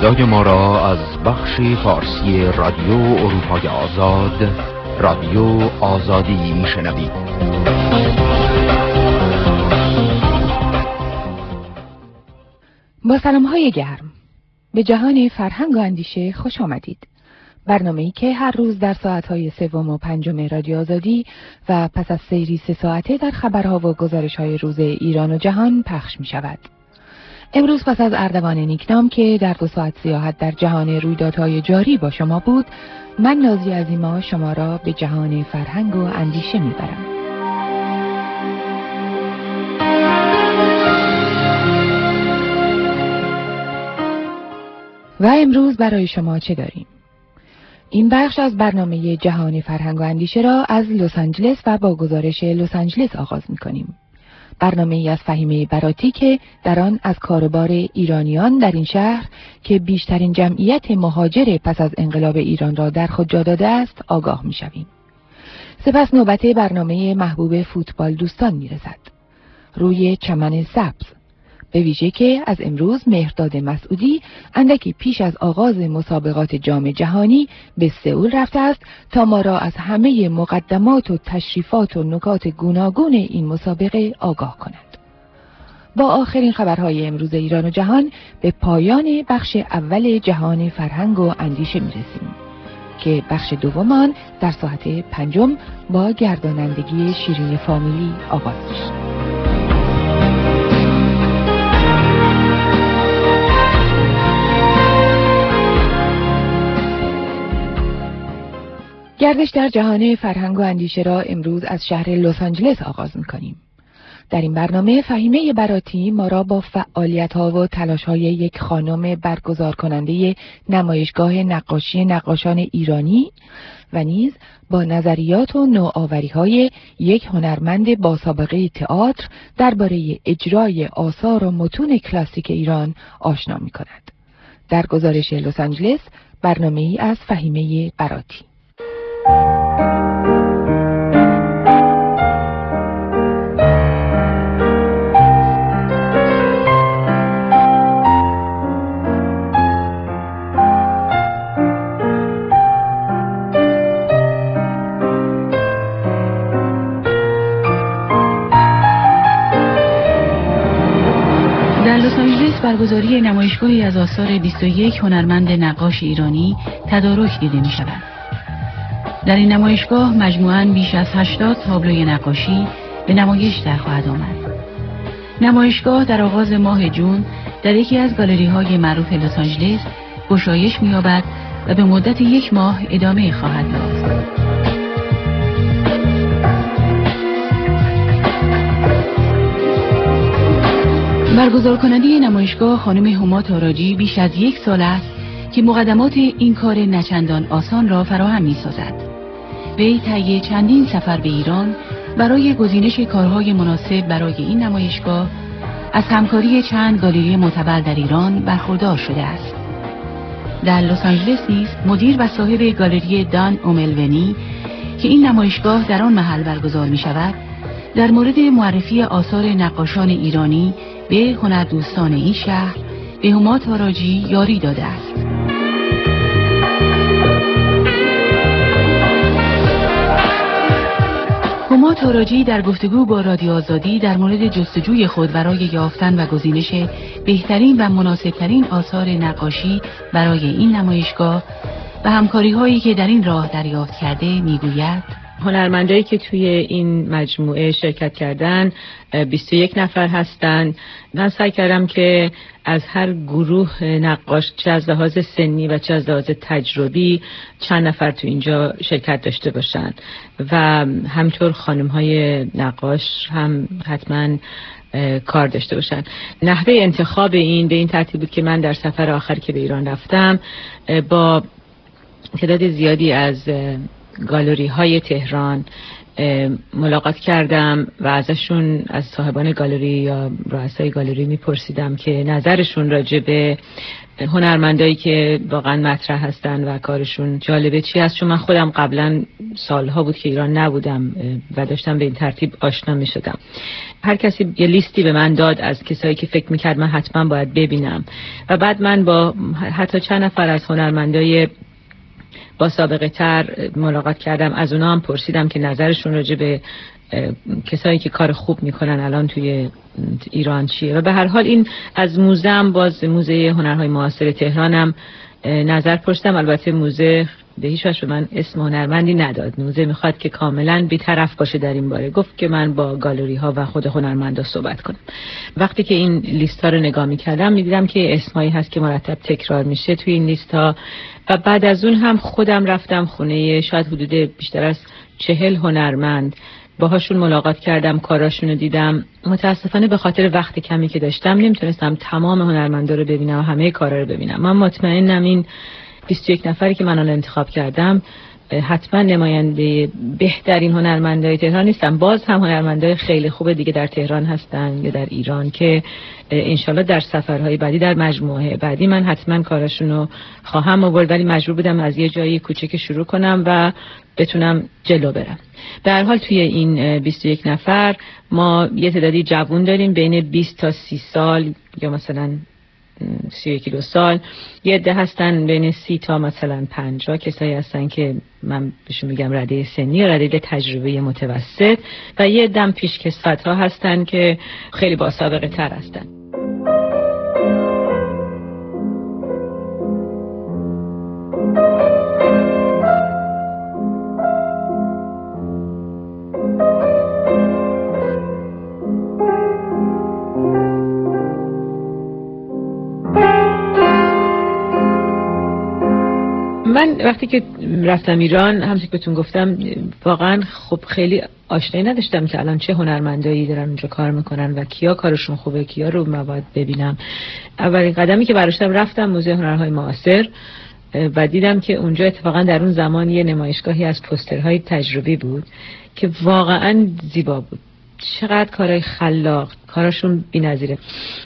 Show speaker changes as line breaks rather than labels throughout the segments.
صدای ما را از بخش فارسی رادیو اروپای آزاد، رادیو آزادی میشنوید.
با سلام‌های گرم به جهان فرهنگ و اندیشه خوش آمدید. برنامه‌ای که هر روز در ساعت‌های 3 و 5 رادیو آزادی و پس از سیری 3 ساعته در خبرها و گزارش‌های روز ایران و جهان پخش می‌شود. امروز پس از اردوان نیکنام که در 2 ساعت سیاحت در جهان رویدادهای جاری با شما بود، من نازی عظیما شما را به جهان فرهنگ و اندیشه می‌برم. و امروز برای شما چه داریم؟ این بخش از برنامه جهان فرهنگ و اندیشه را از لس آنجلس و با گزارش لس آنجلس آغاز می‌کنیم. برنامه‌ای از فهیمه براتی که در آن از کاروبار ایرانیان در این شهر که بیشترین جمعیت مهاجر پس از انقلاب ایران را در خود جا داده است آگاه می‌شویم. سپس نوبت برنامه محبوب فوتبال دوستان می‌رسد. روی چمن سبز، به ویژه که از امروز مهرداد مسعودی اندکی پیش از آغاز مسابقات جام جهانی به سئول رفته است تا ما را از همه مقدمات و تشریفات و نکات گوناگون این مسابقه آگاه کند. با آخرین خبرهای امروز ایران و جهان به پایان بخش اول جهان فرهنگ و اندیشه می‌رسیم که بخش دوم در ساعت 5 با گردانندگی شیرین فامیلی آغاز می‌شود. گردش در جهان فرهنگ و اندیشه را امروز از شهر لس آنجلس آغاز می‌کنیم. در این برنامه فهیمه براتی ما را با فعالیت‌ها و تلاش‌های یک خانم برگزار کننده نمایشگاه نقاشی نقاشان ایرانی و نیز با نظریات و نوآوری‌های یک هنرمند با سابقه تئاتر درباره اجرای آثار و متون کلاسیک ایران آشنا می‌کند. در گزارش لس آنجلس برنامه‌ای از فهیمه براتی.
در لس آنجلس برگزاری نمایشگاهی از آثار 21 هنرمند نقاش ایرانی تدارک دیده می شود. در این نمایشگاه مجموعاً بیش از 80 تابلوی نقاشی به نمایش در خواهد آمد. نمایشگاه در آغاز ماه جون در یکی از گالری‌های معروف لس آنجلس گشایش می‌یابد و به مدت 1 ماه ادامه خواهد یافت. برگزار کننده نمایشگاه خانم هما تاراجی بیش از 1 سال است که مقدمات این کار نچندان آسان را فراهم می‌سازد. وی طی چندین سفر به ایران برای گزینش کارهای مناسب برای این نمایشگاه از همکاری چند گالری معتبر در ایران برخوردار شده است. در لس آنجلس نیز مدیر و صاحب گالری دان اوملونی که این نمایشگاه در آن محل برگزار می شود در مورد معرفی آثار نقاشان ایرانی به هنردوستان این شهر به هما تاراجی یاری داده است. هما تاراجی در گفتگو با رادیو آزادی در مورد جستجوی خود برای یافتن و گزینش بهترین و مناسبترین آثار نقاشی برای این نمایشگاه و همکاری هایی که در این راه دریافت کرده میگوید:
هنرمندایی که توی این مجموعه شرکت کردن 21 نفر هستند. من سعی کردم که از هر گروه نقاش چه از لحاظ سنی و چه از لحاظ تجربی چند نفر تو اینجا شرکت داشته باشن و همطور خانم‌های نقاش هم حتما کار داشته باشن. نحوه انتخاب این به این ترتیب بود که من در سفر آخر که به ایران رفتم با تعداد زیادی از گالری های تهران ملاقات کردم و ازشون، از صاحبان گالری یا رؤسای گالری میپرسیدم که نظرشون راجع به هنرمندایی که واقعا مطرح هستن و کارشون جالبه چی هست، چون من خودم قبلا سالها بود که ایران نبودم و داشتم به این ترتیب آشنا می شدم. هر کسی یه لیستی به من داد از کسایی که فکر میکرد من حتما باید ببینم و بعد من با حتی چند نفر از هنرمندای با سابقه تر ملاقات کردم. از اونا هم پرسیدم که نظرشون راجع به کسایی که کار خوب میکنن الان توی ایران چیه و به هر حال این از موزه هم، باز موزه هنرهای معاصر تهرانم نظر پرسیدم. البته موزه به هیچ وجه من اسم هنرمندی نداد، موزه میخواد که کاملا بی‌طرف باشه در این باره. گفت که من با گالری ها و خود هنرمندا صحبت کنم. وقتی که این لیست ها رو نگاه میکردم میدیدم که اسمایی هست که مرتب تکرار میشه توی این لیست ها و بعد از اون هم خودم رفتم خونه شاید حدود بیشتر از 40 هنرمند، باهاشون ملاقات کردم، کاراشون رو دیدم. متاسفانه به خاطر وقت کمی که داشتم نمیتونستم تمام هنرمندا رو ببینم و همه کارا رو ببینم. من مطمئنم این 21 نفری که من الان انتخاب کردم حتما نماینده بهترین هنرمندای تهران نیستن. باز هم هنرمندای خیلی خوب دیگه در تهران هستن یا در ایران که انشالله در سفرهای بعدی، در مجموعه بعدی من حتما کاراشون رو خواهم آورد، ولی مجبور بودم از یه جایی کوچیک شروع کنم و بتونم جلو برم. به هر حال توی این 21 نفر ما یه تعدادی جوان داریم بین 20 تا 30 سال یا مثلا 31 سال، یه عده هستن بین 30 تا مثلا 50، کسایی هستن که من بهشون میگم رده سنی یا رده تجربه متوسط، و یه عده پیشکسوت ها هستن که خیلی با سابقه تر هستن. من وقتی که رفتم ایران، همونطور که بهتون گفتم، واقعا خب خیلی آشنایی نداشتم که الان چه هنرمندایی دارن اونجا کار میکنن و کیا کارشون خوبه، کیا رو باید ببینم. اولین قدمی که برداشتم رفتم موزه هنرهای معاصر و دیدم که اونجا اتفاقا در اون زمان یه نمایشگاهی از پوسترهای تجربی بود که واقعا زیبا بود. چقدر کارهای خلاق، کاراشون بی‌نظیره.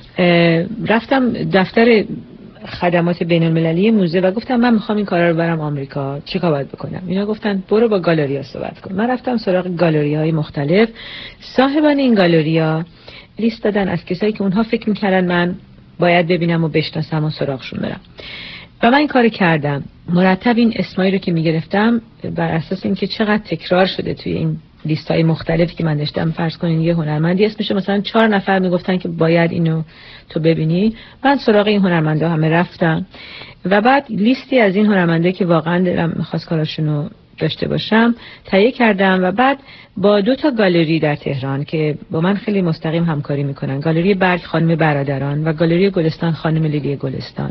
رفتم دفتر خدمات بین المللی موزه و گفتم من میخوام این کارا رو برم آمریکا، چه کار باید بکنم؟ اینا گفتن برو با گالریا صحبت کن. من رفتم سراغ گالری‌های مختلف. صاحبان این گالریا لیست دادن از کسایی که اونها فکر میکردن من باید ببینم و بشناسم و سراغشون برم و من این کار کردم. مرتب این اسمایی رو که میگرفتم بر اساس اینکه چقدر تکرار شده توی این لیست‌های مختلفی که من داشتم، فرض کنین یه هنرمندی اسمش مثلا 4 نفر میگفتن که باید اینو تو ببینی، من سراغ این هنرمندا همه رفتم و بعد لیستی از این هنرمندایی که واقعا دلم می‌خواست کاراشونو داشته باشم تهیه کردم و بعد با 2 تا گالری در تهران که با من خیلی مستقیم همکاری میکنن، گالری برگ خانم برادران و گالری گلستان خانم لیلی گلستان،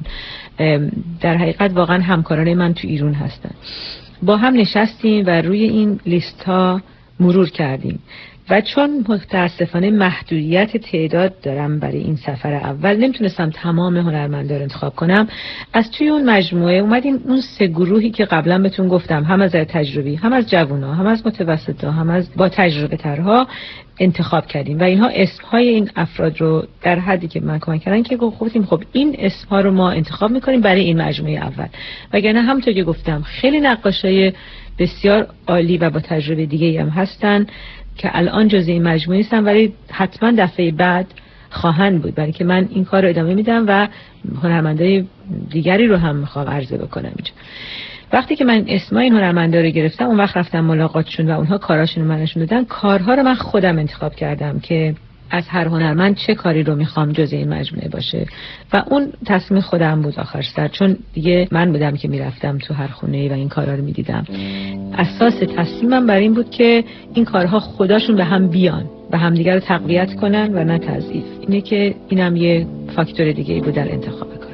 در حقیقت واقعا همکاران من تو ایران هستن، با هم نشستیم و روی این لیست ها مرور کردیم و چون متاسفانه محدودیت تعداد دارم برای این سفر اول، نمیتونستم تمام هنرمندا رو انتخاب کنم. از توی اون مجموعه اومدیم اون 3 گروهی که قبلا بهتون گفتم، هم از تجربی، هم از جوونا، هم از متوسطا، هم از با تجربه ترها انتخاب کردیم و اینها اسمهای این افراد رو در حدی که من کمک کردن که گفتیم خب این اسمها رو ما انتخاب میکنیم برای این مجموعه اول. وگرنه همونطور که گفتم خیلی نقاشای بسیار عالی و با تجربه دیگه هم هستن که الان جزء این مجموعه نیستن، ولی حتما دفعه بعد خواهند بود، برای که من این کار رو ادامه میدم و هنرمندای دیگری رو هم میخوام عرضه بکنم اینجا. وقتی که من اسمای این هنرمندا رو گرفتم، اون وقت رفتم ملاقاتشون و اونها کاراشون رو من نشون دادن. کارها رو من خودم انتخاب کردم که از هر هنرمند چه کاری رو میخوام جزء این مجموعه باشه و اون تصمیم خودم بود آخر سر، چون دیگه من بودم که میرفتم تو هر خونه و این کارا رو میدیدم. اساس تصمیمم بر این بود که این کارها خوداشون به هم بیان و همدیگه رو تقویت کنن و نه تضعیف. اینه که اینم یه فاکتور دیگه بود در انتخاب کار.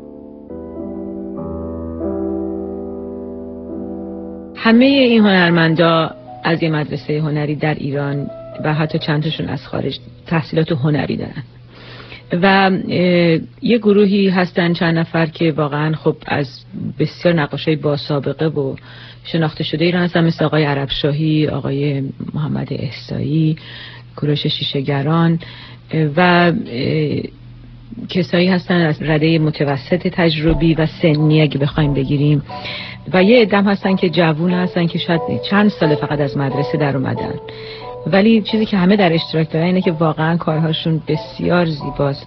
همه این هنرمندا از یه مدرسه هنری در ایران و حتی چند تاشون از خارج تحصیلات هنری دارن و یه گروهی هستن چند نفر که واقعا خب از بسیار نقاشای با سابقه و شناخته شده ایران هستن، مثل آقای عربشاهی، آقای محمد احصایی، کوروش شیشه‌گران و کسایی هستن از رده متوسط تجربی و سنی اگه بخوایم بگیریم، و یه عدم هستن که جوون هستن که شاید چند سال فقط از مدرسه در اومدن، ولی چیزی که همه در اشتراک دارن اینه که واقعا کارهاشون بسیار زیباست.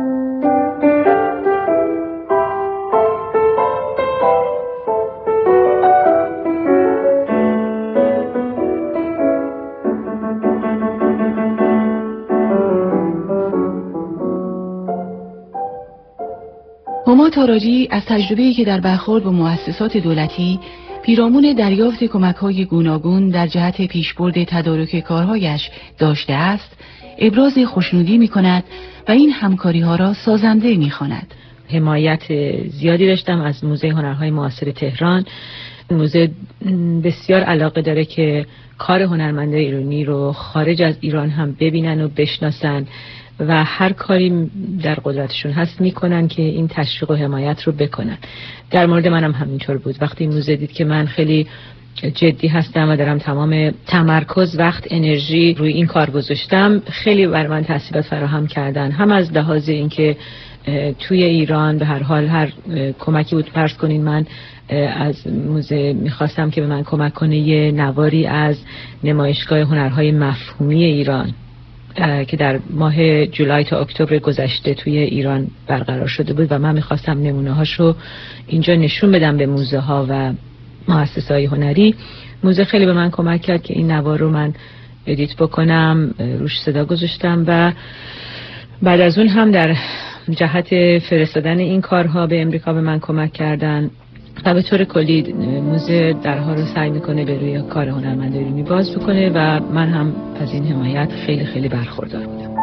هما تاراجی از تجربه‌ای که در برخورد با مؤسسات دولتی پیرامون دریافت کمک‌های گوناگون در جهت پیشبرد تدارک کارهایش داشته است، ابراز خوشنودی می‌کند و این همکاری‌ها را سازنده می‌خواند.
حمایت زیادی داشتم از موزه هنرهای معاصر تهران. موزه بسیار علاقه داره که کار هنرمندان ایرانی رو خارج از ایران هم ببینن و بشناسن و هر کاری در قدرتشون هست میکنن که این تشویق و حمایت رو بکنن. در مورد منم همینطور بود. وقتی موزه دید که من خیلی جدی هستم و دارم تمام تمرکز، وقت، انرژی روی این کار گذاشتم، خیلی بر من تسهیلات فراهم کردن، هم از لحاظ اینکه توی ایران به هر حال هر کمکی بود. فرض کنین من از موزه میخواستم که به من کمک کنه یه نواری از نمایشگاه هنرهای مفهومی ایران که در ماه جولای تا اکتبر گذشته توی ایران برقرار شده بود و من میخواستم نمونه هاشو اینجا نشون بدم به موزه ها و مؤسسه‌های هنری. موزه خیلی به من کمک کرد که این نوار رو من ادیت بکنم، روش صدا گذاشتم و بعد از اون هم در جهت فرستادن این کارها به امریکا به من کمک کردن و به طور کلی موزه درها رو سعی میکنه به روی کار هنرمندان ایرانی باز بکنه و من هم از این حمایت خیلی خیلی برخوردار بودم.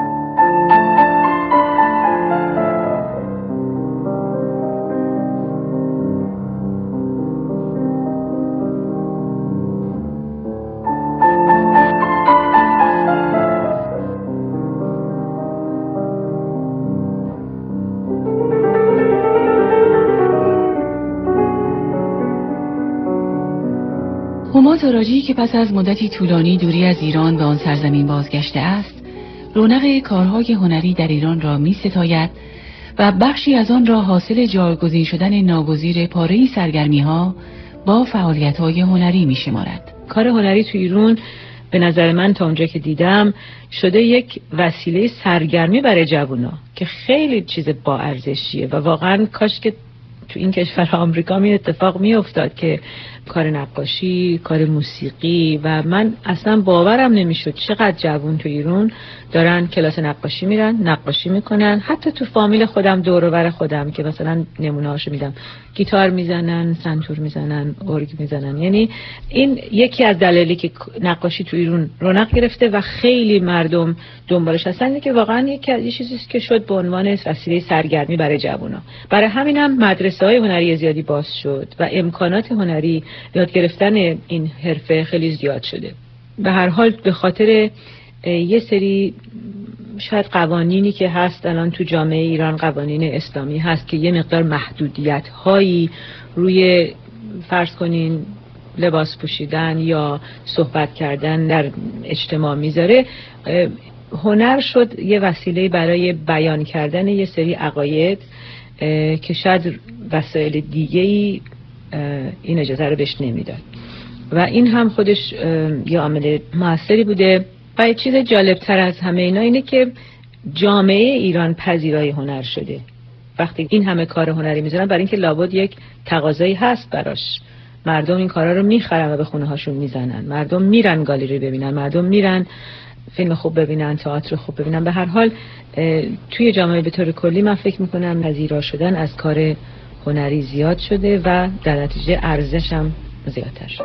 هما تاراجی که پس از مدتی طولانی دوری از ایران به آن سرزمین بازگشته است، رونق کارهای هنری در ایران را می‌ستاید و بخشی از آن را حاصل جایگزین شدن ناگزیر پاره‌ای سرگرمی‌ها با فعالیت‌های هنری می‌شمارد.
کار هنری تو ایران به نظر من تا اونجا که دیدم شده یک وسیله سرگرمی برای جوونا که خیلی چیز با ارزشیه و واقعا کاش که تو این کشور آمریکا می اتفاق می افتاد که کار نقاشی، کار موسیقی، و من اصلا باورم نمیشد چقدر جوون تو ایران دارن کلاس نقاشی میرن، نقاشی میکنن. حتی تو فامیل خودم، دور و بر خودم که مثلا نمونه هاشو میدم، گیتار میزنن، سنتور میزنن، ارگ میزنن. یعنی این یکی از دلایلی که نقاشی تو ایران رونق گرفته و خیلی مردم دنبالش هستن، که واقعا یه چیزی که شد به عنوان وسیله سرگرمی برای جوونا. برای همینم مدرسه‌های هنری زیادی باز شد و امکانات هنری یاد گرفتن این حرفه خیلی زیاد شده. به هر حال به خاطر یه سری شاید قوانینی که هست الان تو جامعه ایران، قوانین اسلامی هست که یه مقدار محدودیت هایی روی فرض کنین لباس پوشیدن یا صحبت کردن در اجتماع میذاره، هنر شد یه وسیله برای بیان کردن یه سری عقاید که شاید وسایل دیگه‌ای این اجازه رو بهش نمیداد و این هم خودش یه عامل موثری بوده. و یه چیز جالبتر از همه اینا اینه که جامعه ایران پذیرای هنر شده. وقتی این همه کار هنری میذارن، برای اینکه لابد یک تقاضایی هست براش، مردم این کارا رو میخرن و به خونه هاشون میزنن، مردم میرن گالری ببینن، مردم میرن فیلم خوب ببینن، تئاتر خوب ببینن. به هر حال توی جامعه به طور کلی من فکر میکنم پذیرا شدن از کار هنری زیاد شده و در نتیجه ارزش هم زیادتر شده.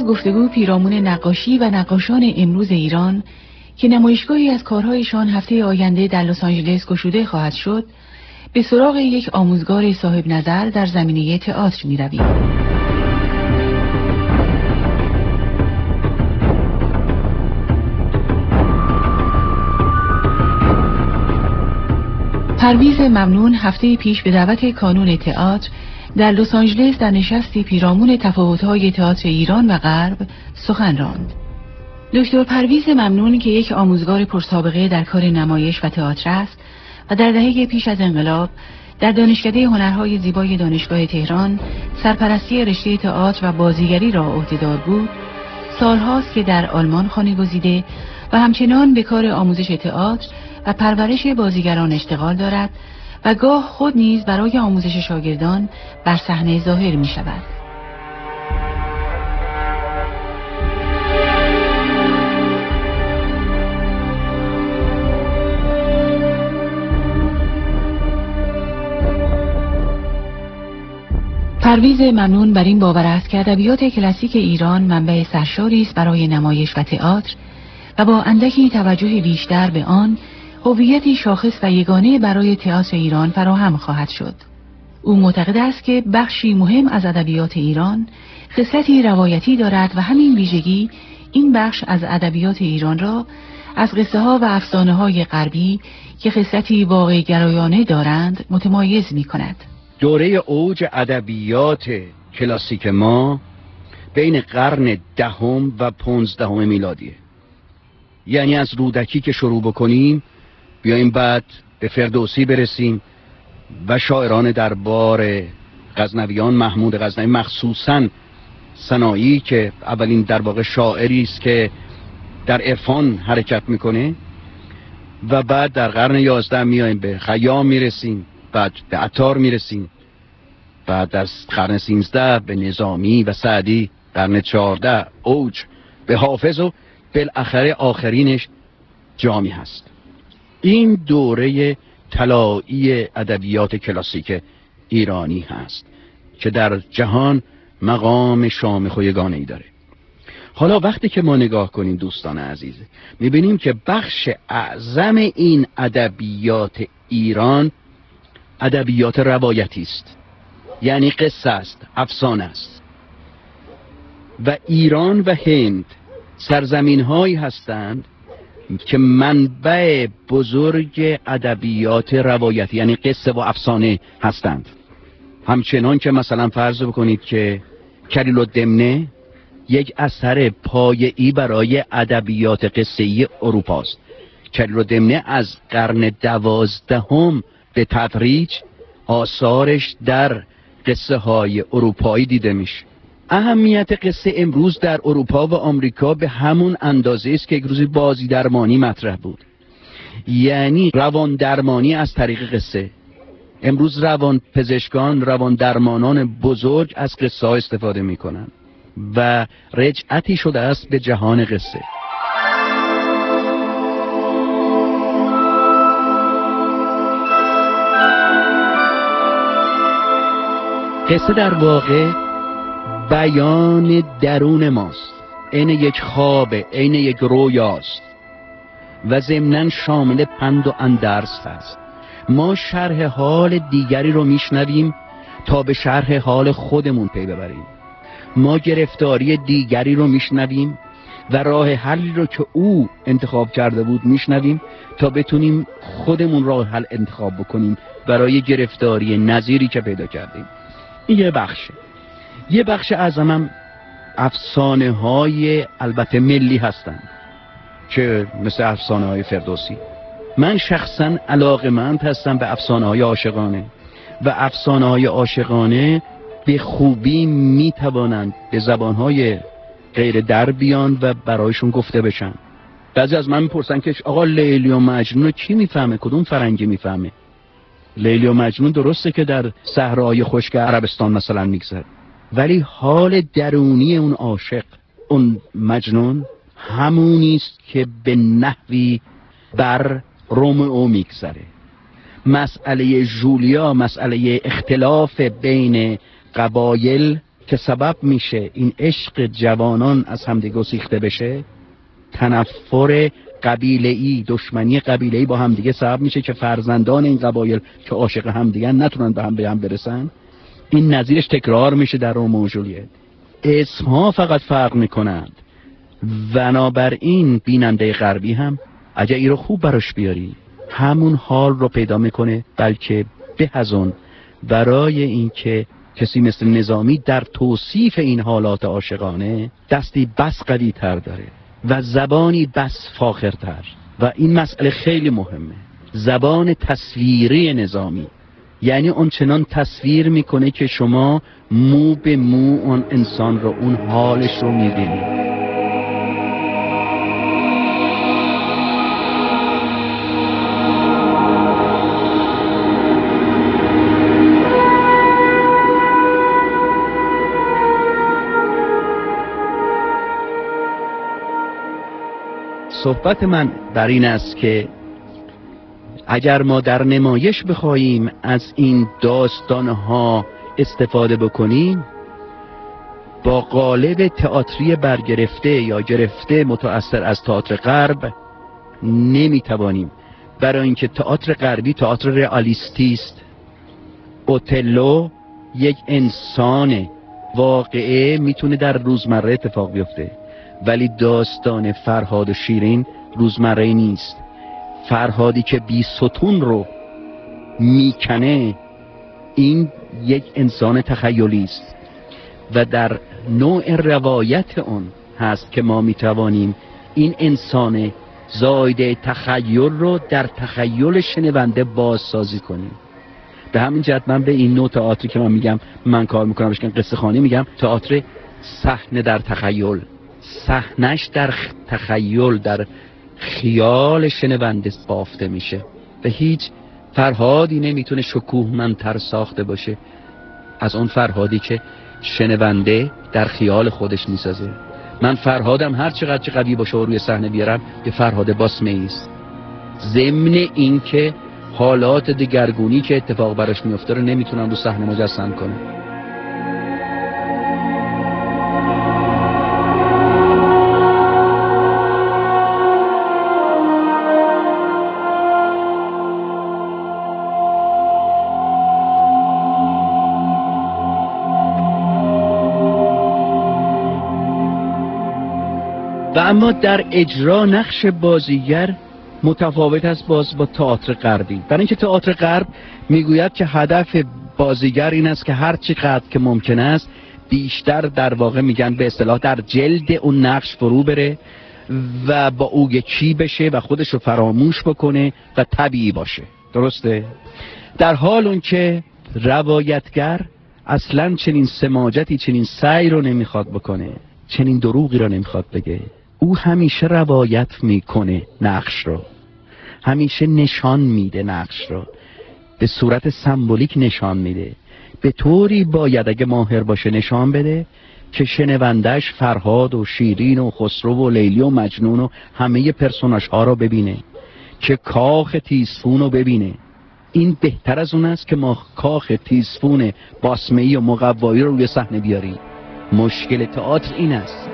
از گفتگو پیرامون نقاشی و نقاشان امروز ایران که نمایشگاهی از کارهایشان هفته آینده در لس آنجلس گشوده خواهد شد، به سراغ یک آموزگار صاحب نظر در زمینه تئاتر می‌رویم. پرویز ممنون هفته پیش به دعوت کانون تئاتر در لس آنجلس در نشستی پیرامون تفاوت‌های تئاتر ایران و غرب سخن راند. دکتر پرویز ممنون که یک آموزگار پرسابقه در کار نمایش و تئاتر است و در دهه پیش از انقلاب در دانشکده هنرهای زیبای دانشگاه تهران سرپرستی رشته تئاتر و بازیگری را عهده‌دار بود، سالهاست که در آلمان خانه گزیده و همچنان به کار آموزش تئاتر و پرورش بازیگران اشتغال دارد و گاه خود نیز برای آموزش شاگردان بر صحنه ظاهر می شود. پرویز ممنون بر این باور است که ادبیات کلاسیک ایران منبع سرشاری است برای نمایش و تئاتر و با اندکی توجه بیشتر به آن هویتی شاخص و یگانه برای تئاتر ایران فراهم خواهد شد. او معتقد است که بخشی مهم از ادبیات ایران خصلتی روایتی دارد و همین ویژگی این بخش از ادبیات ایران را از قصه ها و افسانه های غربی که خصلتی واقع گرایانه دارند متمایز می کند.
دوره اوج ادبیات کلاسیک ما بین قرن 10 و 15 میلادیه. یعنی از رودکی که شروع بکنیم بیاییم بعد به فردوسی برسیم و شاعران دربار غزنویان، محمود غزنوی مخصوصاً سنایی که اولین در واقع شاعری است که در عرفان حرکت میکنه، و بعد در قرن 11 میاییم به خیام میرسیم، بعد به عطار میرسیم، بعد از قرن 13 به نظامی و سعدی، قرن 14 اوج به حافظ و بالاخره آخرینش جامی هست. این دوره طلایی ادبیات کلاسیک ایرانی هست که در جهان مقام شامخ و یگانه‌ای داره. حالا وقتی که ما نگاه کنیم دوستان عزیز، میبینیم که بخش اعظم این ادبیات ایران ادبیات روایتی است، یعنی قصه است، افسانه است. و ایران و هند سرزمین هایی هستند که منبع بزرگ ادبیات روایتی یعنی قصه و افسانه هستند. همچنان که مثلا فرض بکنید که کلیل‌الدمنه یک اثر پایه‌ای برای ادبیات قصه‌ای اروپا است. کلیل‌الدمنه از قرن 12 به تدریج آثارش در قصه های اروپایی دیده میشه. اهمیت قصه امروز در اروپا و آمریکا به همون اندازه است که یک روزی بازی درمانی مطرح بود، یعنی روان درمانی از طریق قصه. امروز روان پزشکان، روان درمانان بزرگ از قصه ها استفاده میکنن و رجعتی شده است به جهان قصه. قصه در واقع بیان درون ماست، عین یک خواب، عین یک رویاست و ضمناً شامل پند و اندرس هست. ما شرح حال دیگری رو میشنویم تا به شرح حال خودمون پی ببریم. ما گرفتاری دیگری رو میشنویم و راه حلی رو که او انتخاب کرده بود میشنویم تا بتونیم خودمون راه حل انتخاب بکنیم برای گرفتاری نظیری که پیدا کردیم. این یه بخشه. یه بخش اعظمم افسانه های البته ملی هستند که مثل افسانه های فردوسی. من شخصا علاقه‌مند هستم به افسانه های عاشقانه و افسانه های عاشقانه به خوبی میتوانند به زبان های غیر در بیان و برایشون گفته بشن. بعضی از من میپرسن که آقا لیلی و مجنون کی میفهمه؟ کدوم فرنگی میفهمه؟ لیلی و مجنون درسته که در صحرای خشک عربستان مثلا میگذره، ولی حال درونی اون عاشق، اون مجنون، همونی است که به نحوی بر رومئو میگذره. مسئله جولیا، مسئله اختلاف بین قبایل که سبب میشه این عشق جوانان از همدیگه گسیخته بشه، تنفر قبیله‌ای، دشمنی قبیله‌ای با همدیگه سبب میشه که فرزندان این قبایل که عاشق همدیگه نتونن به هم برسن. این نظیرش تکرار میشه در رومئو و ژولیت. اسمها فقط فرق میکنند. بنابراین بیننده غربی هم اگه این رو خوب براش بیاری همون حال رو پیدا میکنه، بلکه به از اون، برای اینکه کسی مثل نظامی در توصیف این حالات عاشقانه دستی بس قوی تر داره و زبانی بس فاخرتر. و این مسئله خیلی مهمه، زبان تصویری نظامی، یعنی اون چنان تصویر میکنه که شما مو به مو اون انسان رو، اون حالش رو میبینید. صحبت من بر این است که اگر ما در نمایش بخواهیم از این داستانها استفاده بکنیم، با قالب تئاتری برگرفته یا گرفته متأثر از تئاتر غرب نمیتوانیم، برای اینکه تئاتر غربی تئاتر رئالیستی است. اوتلو یک انسان واقعه میتونه در روزمره اتفاق بیفته، ولی داستان فرهاد و شیرین روزمره نیست. فرهادی که بی ستون رو میکنه، این یک انسان تخیلی است و در نوع روایت اون هست که ما میتوانیم این انسان زایده تخیل رو در تخیل شنونده بازسازی کنیم. به همین جهت من به این نوع تئاتری که من میگم من کار میکنم بهش قصه خوانی میگم تئاتر صحنه در تخیل. صحنش در تخیل، در خیال شنونده بافته میشه و هیچ فرهادی نمیتونه شکوهمندتر ساخته باشه از اون فرهادی که شنونده در خیال خودش میسازه. من فرهادم هر چقدر چه قوی باشه و روی صحنه بیارم یه فرهاد باسمه‌ای است، ضمن این که حالات دگرگونی که اتفاق براش میفته رو نمیتونم رو صحنه مجسم کنم. و اما در اجرا نقش بازیگر متفاوت است باز با تئاتر غربی، برای اینکه تئاتر غرب میگوید که هدف بازیگر این است که هر چقدر که ممکن است بیشتر در واقع میگن به اصطلاح در جلد اون نقش فرو بره و با او یکی بشه و خودش رو فراموش بکنه و طبیعی باشه. درسته؟ در حال اون که روایتگر اصلا چنین سماجتی، چنین سعی رو نمیخواد بکنه، چنین دروغی رو نمیخواد بگه. او همیشه روایت میکنه نقش رو، همیشه نشان میده نقش رو، به صورت سمبولیک نشان میده، به طوری باید اگه ماهر باشه نشان بده که شنوندهش فرهاد و شیرین و خسرو و لیلی و مجنون و همه پرسوناژ ها رو ببینه، که کاخ تیزفون رو ببینه. این بهتر از اون است که ما کاخ تیزفون باسمه‌ای و مقوایی رو روی صحنه بیاریم. مشکل تئاتر این است.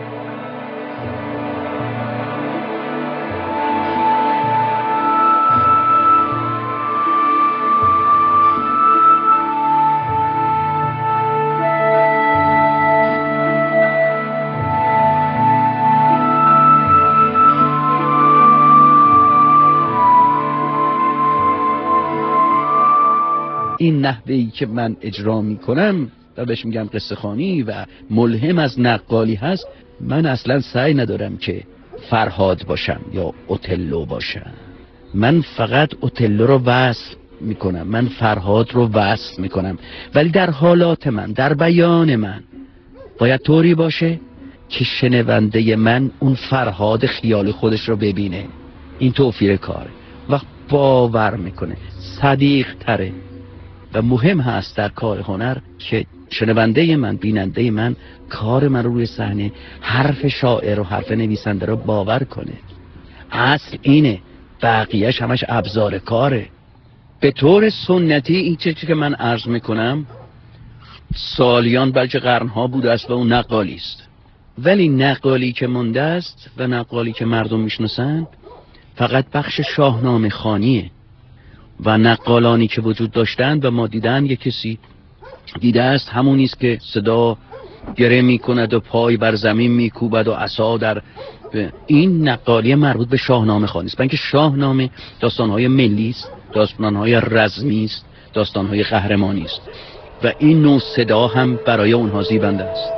این نحوهی که من اجرا میکنم و بهش میگم قصه خوانی و ملهم از نقالی هست، من اصلا سعی ندارم که فرهاد باشم یا اوتلو باشم. من فقط اوتلو رو وصف میکنم، من فرهاد رو وصف میکنم، ولی در حالات من، در بیان من باید طوری باشه که شنونده من اون فرهاد خیال خودش رو ببینه. این توفیر کاره و باور میکنه، صدیق تره و مهم هست در کار هنر که شنونده من، بیننده من، کار من رو روی صحنه، حرف شاعر و حرف نویسنده رو باور کنه. اصل اینه، بقیهش همش ابزار کاره. به طور سنتی این چیزی که من عرض میکنم سالیان بلکه قرنها بوده است و اون نقالی است. ولی نقالی که مونده است و نقالی که مردم میشناسند فقط بخش شاهنامه خوانیه و نقالانی که وجود داشتند و ما دیدن یک کسی دیده است همونی است که صدا گره میکند و پای بر زمین میکوبد و عصا در این نقالی مربوط به شاهنامه خوانی است. بلکه شاهنامه داستانهای ملی است، داستانهای رزمی است، داستانهای قهرمانی است و این نوع صدا هم برای اونها زیبنده است.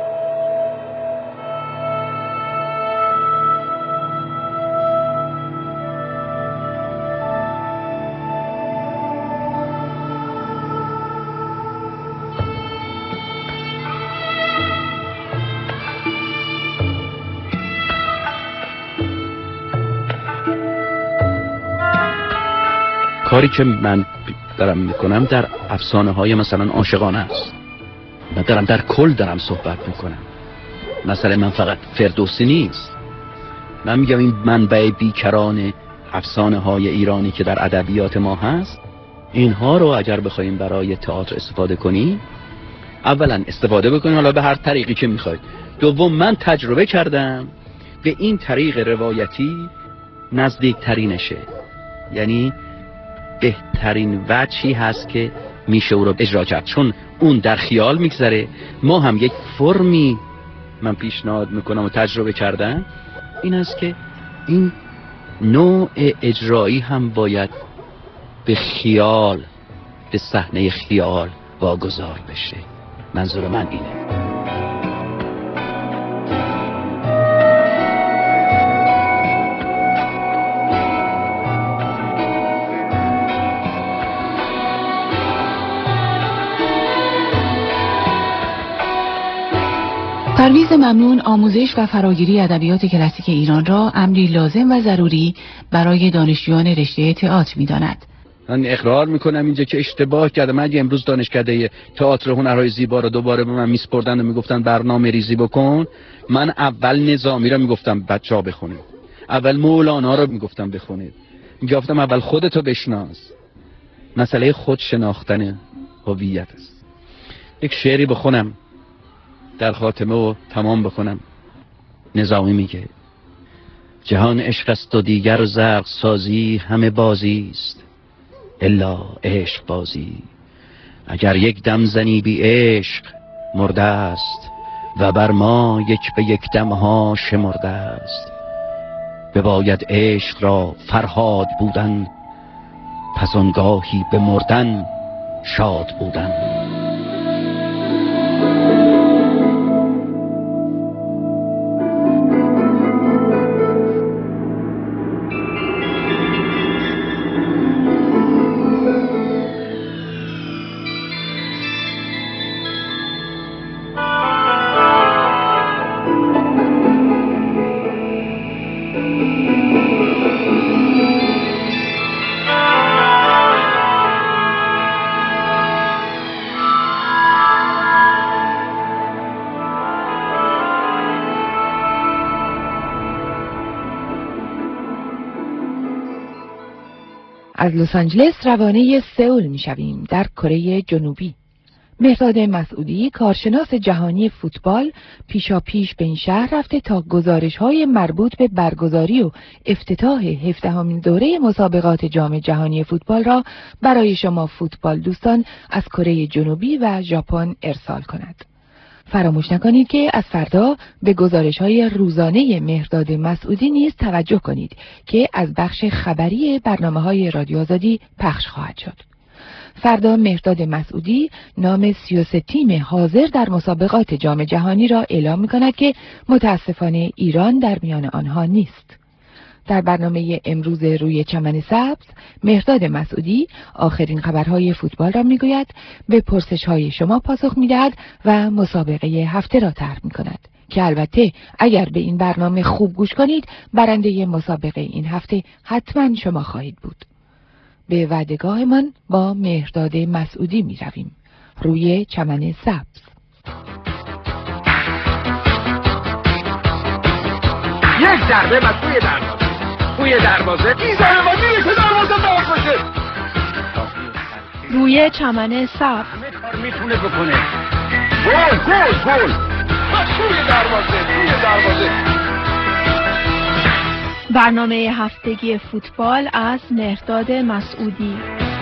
کاری که من دارم میکنم در افسانه های مثلا عاشقانه است. من دارم در کل دارم صحبت میکنم. مثلا من فقط فردوسی نیست. من میگم این منبع بیکران افسانه های ایرانی که در ادبیات ما هست، اینها رو اگر بخوایم برای تئاتر استفاده کنیم، اولا استفاده بکنیم حالا به هر طریقی که میخواید. دوم من تجربه کردم به این طریق روایتی نزدیک ترینشه، یعنی بهترین وجهی هست که میشه او رو اجرا کرد، چون اون در خیال میگذره. ما هم یک فرمی من پیشنهاد میکنم و تجربه کردم این است که این نوع اجرایی هم باید به خیال، به صحنه خیال واگذار بشه. منظور من اینه.
پرویز ممنون آموزش و فراگیری ادبیات کلاسیک ایران را امری لازم و ضروری برای دانشجویان رشته تئاتر می‌داند.
من اقرار میکنم اینجا که اشتباه کردم. من امروز دانشکده تئاتر هنرهای زیبا رو دوباره به من میسپردن و میگفتن برنامه ریزی بکن، من اول نظامی رو میگفتم بچه‌ها بخونید، اول مولانا رو میگفتم بخونید، میگفتم اول خودتو بشناس. مسئله خود شناختن هویت است. یک شعری بخونم در خاتمه و تمام بکنم. نظامی میگه جهان عشق است و دیگر زرق سازی همه بازی است الا عشق بازی. اگر یک دم زنی بی عشق مرده است و بر ما یک به یک دمها شمرده است. بباید عشق را فرهاد بودن پس آنگاهی به مردن شاد بودن.
از لس آنجلس روانه سئول می‌شویم در کره جنوبی. مهرداد مسعودی کارشناس جهانی فوتبال پیشاپیش به این شهر رفته تا گزارش‌های مربوط به برگزاری و افتتاح 17مین دوره مسابقات جام جهانی فوتبال را برای شما فوتبال دوستان از کره جنوبی و ژاپن ارسال کند. فراموش نکنید که از فردا به گزارش‌های روزانه مهرداد مسعودی نیز توجه کنید که از بخش خبری برنامه‌های رادیو آزادی پخش خواهد شد. فردا مهرداد مسعودی نام 33 تیم حاضر در مسابقات جام جهانی را اعلام می‌کند که متاسفانه ایران در میان آنها نیست. در برنامه امروز روی چمن سبز مهرداد مسعودی آخرین خبرهای فوتبال را میگوید، به پرسش‌های شما پاسخ می‌دهد و مسابقه هفته را طرح می‌کند که البته اگر به این برنامه خوب گوش کنید برنده مسابقه این هفته حتما شما خواهید بود. به وعدهگاهمان با مهرداد مسعودی می‌رویم روی چمن سبز.
یک ضربه و توی دروازه میزنه و میره که دروازه باز بشه.
روی چمن سبز.
همه کار میتونه بکنه.
گل توی دروازه.
برنامه هفتگی فوتبال از مهرداد مسعودی.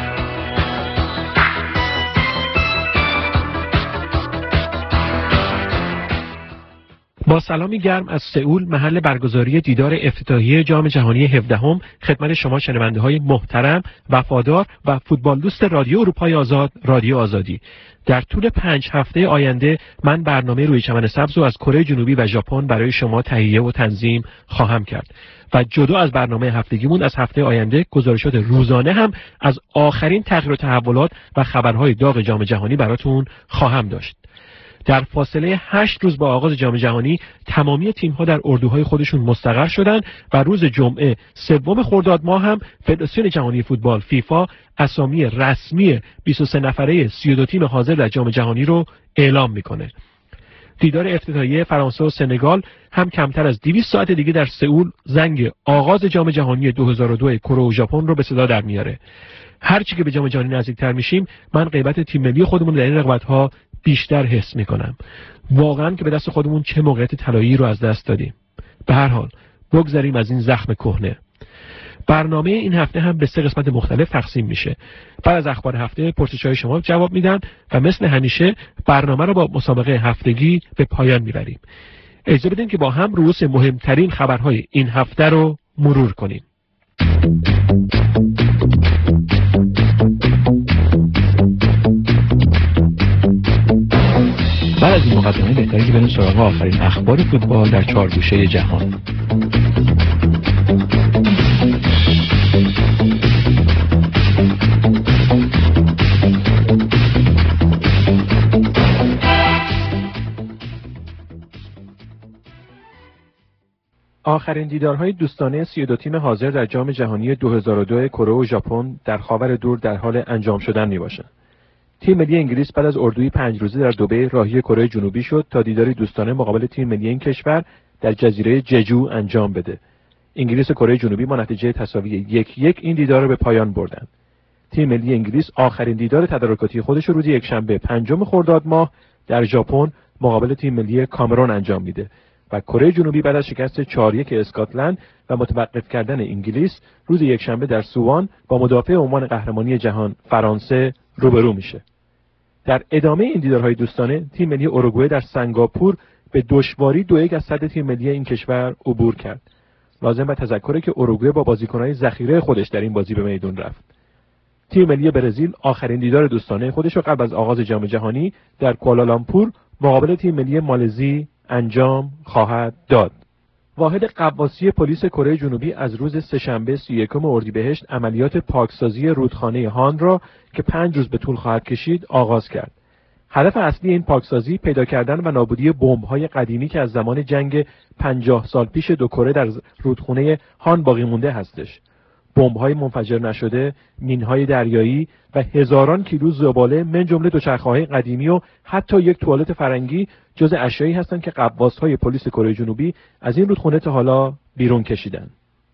با سلامی گرم از سئول، محل برگزاری دیدار افتتاحیه جام جهانی 17 خدمت شما شنونده‌های محترم، وفادار و فوتبال دوست رادیو اروپای آزاد، رادیو آزادی. در طول 5 هفته آینده من برنامه روی چمن سبز رو از کره جنوبی و ژاپن برای شما تهیه و تنظیم خواهم کرد و جدا از برنامه هفتگیمون از هفته آینده گزارشات روزانه هم از آخرین تغییر و تحولات و خبرهای داغ جام جهانی براتون خواهم داشت. در فاصله 8 روز با آغاز جام جهانی تمامی تیم‌ها در اردوهای خودشون مستقر شدند و روز جمعه 3 خرداد ماه هم فدراسیون جهانی فوتبال فیفا اسامی رسمی 23 نفره 32 تیم حاضر در جام جهانی رو اعلام میکنه. دیدار افتتاحیه فرانسه و سنگال هم کمتر از 200 ساعت دیگه در سئول زنگ آغاز جام جهانی 2002 کره و ژاپن رو به صدا در میاره. هرچی که به جام جهانی نزدیکتر میشیم من غیبت تیم ملی خودمون در این رقابت‌ها بیشتر حس میکنم. واقعا که به دست خودمون چه موقعیت طلایی رو از دست دادیم. به هر حال بگذریم از این زخم کهنه. برنامه این هفته هم به 3 قسمت مختلف تقسیم میشه. بعد از اخبار هفته پرسش‌های شما جواب میدم و مثل همیشه برنامه رو با مسابقه هفتگی به پایان میبریم. اجازه بدین که با هم رؤوس مهمترین خبرهای این هفته رو مرور کنیم. بعد از این مقدمه بهتره که بریم سراغ آخرین اخبار فوتبال در 4 گوشه جهان. آخرین دیدارهای دوستانه 32 تیم حاضر در جام جهانی 2002 کره و ژاپن در خاور دور در حال انجام شدن میباشند. تیم ملی انگلیس بعد از اردوی 5 روزه در دبی راهی کره جنوبی شد تا دیداری دوستانه مقابل تیم ملی این کشور در جزیره ججو انجام بده. انگلیس و کره جنوبی با نتیجه تساوی 1-1 این دیدار را به پایان بردند. تیم ملی انگلیس آخرین دیدار تدارکاتی خودش رو روز یکشنبه 5 خرداد ماه در ژاپن مقابل تیم ملی کامرون انجام میده و کره جنوبی بعد از شکست 4-1 اسکاتلند و متوقف کردن انگلیس روز یکشنبه در سووان با مدافع عنوان قهرمانی جهان فرانسه روبرو میشه. در ادامه این دیدارهای دوستانه تیم ملی اوروگوئه در سنگاپور به دشواری 2-1 از صد تیم ملی این کشور عبور کرد. لازم به تذکره که اوروگوئه با بازیکن‌های ذخیره خودش در این بازی به میدان رفت. تیم ملی برزیل آخرین دیدار دوستانه خودش رو قبل از آغاز جام جهانی در کوالالامپور مقابل تیم ملی مالزی انجام خواهد داد. واحد غواصی پلیس کره جنوبی از روز سه‌شنبه 31 اردیبهشت عملیات پاکسازی رودخانه هان را که 5 روز به طول خواهد کشید آغاز کرد. هدف اصلی این پاکسازی پیدا کردن و نابودی بمب‌های قدیمی که از زمان جنگ 50 سال پیش دو کره در رودخانه هان باقی مونده هستش. بمب‌های منفجر نشده، مین‌های دریایی و هزاران کیلو زباله من جمله دوچرخه‌های قدیمی و حتی یک توالت فرنگی جزء اشیایی هستند که غواص‌های پلیس کره جنوبی از این رودخانه تا حالا بیرون کشیدند.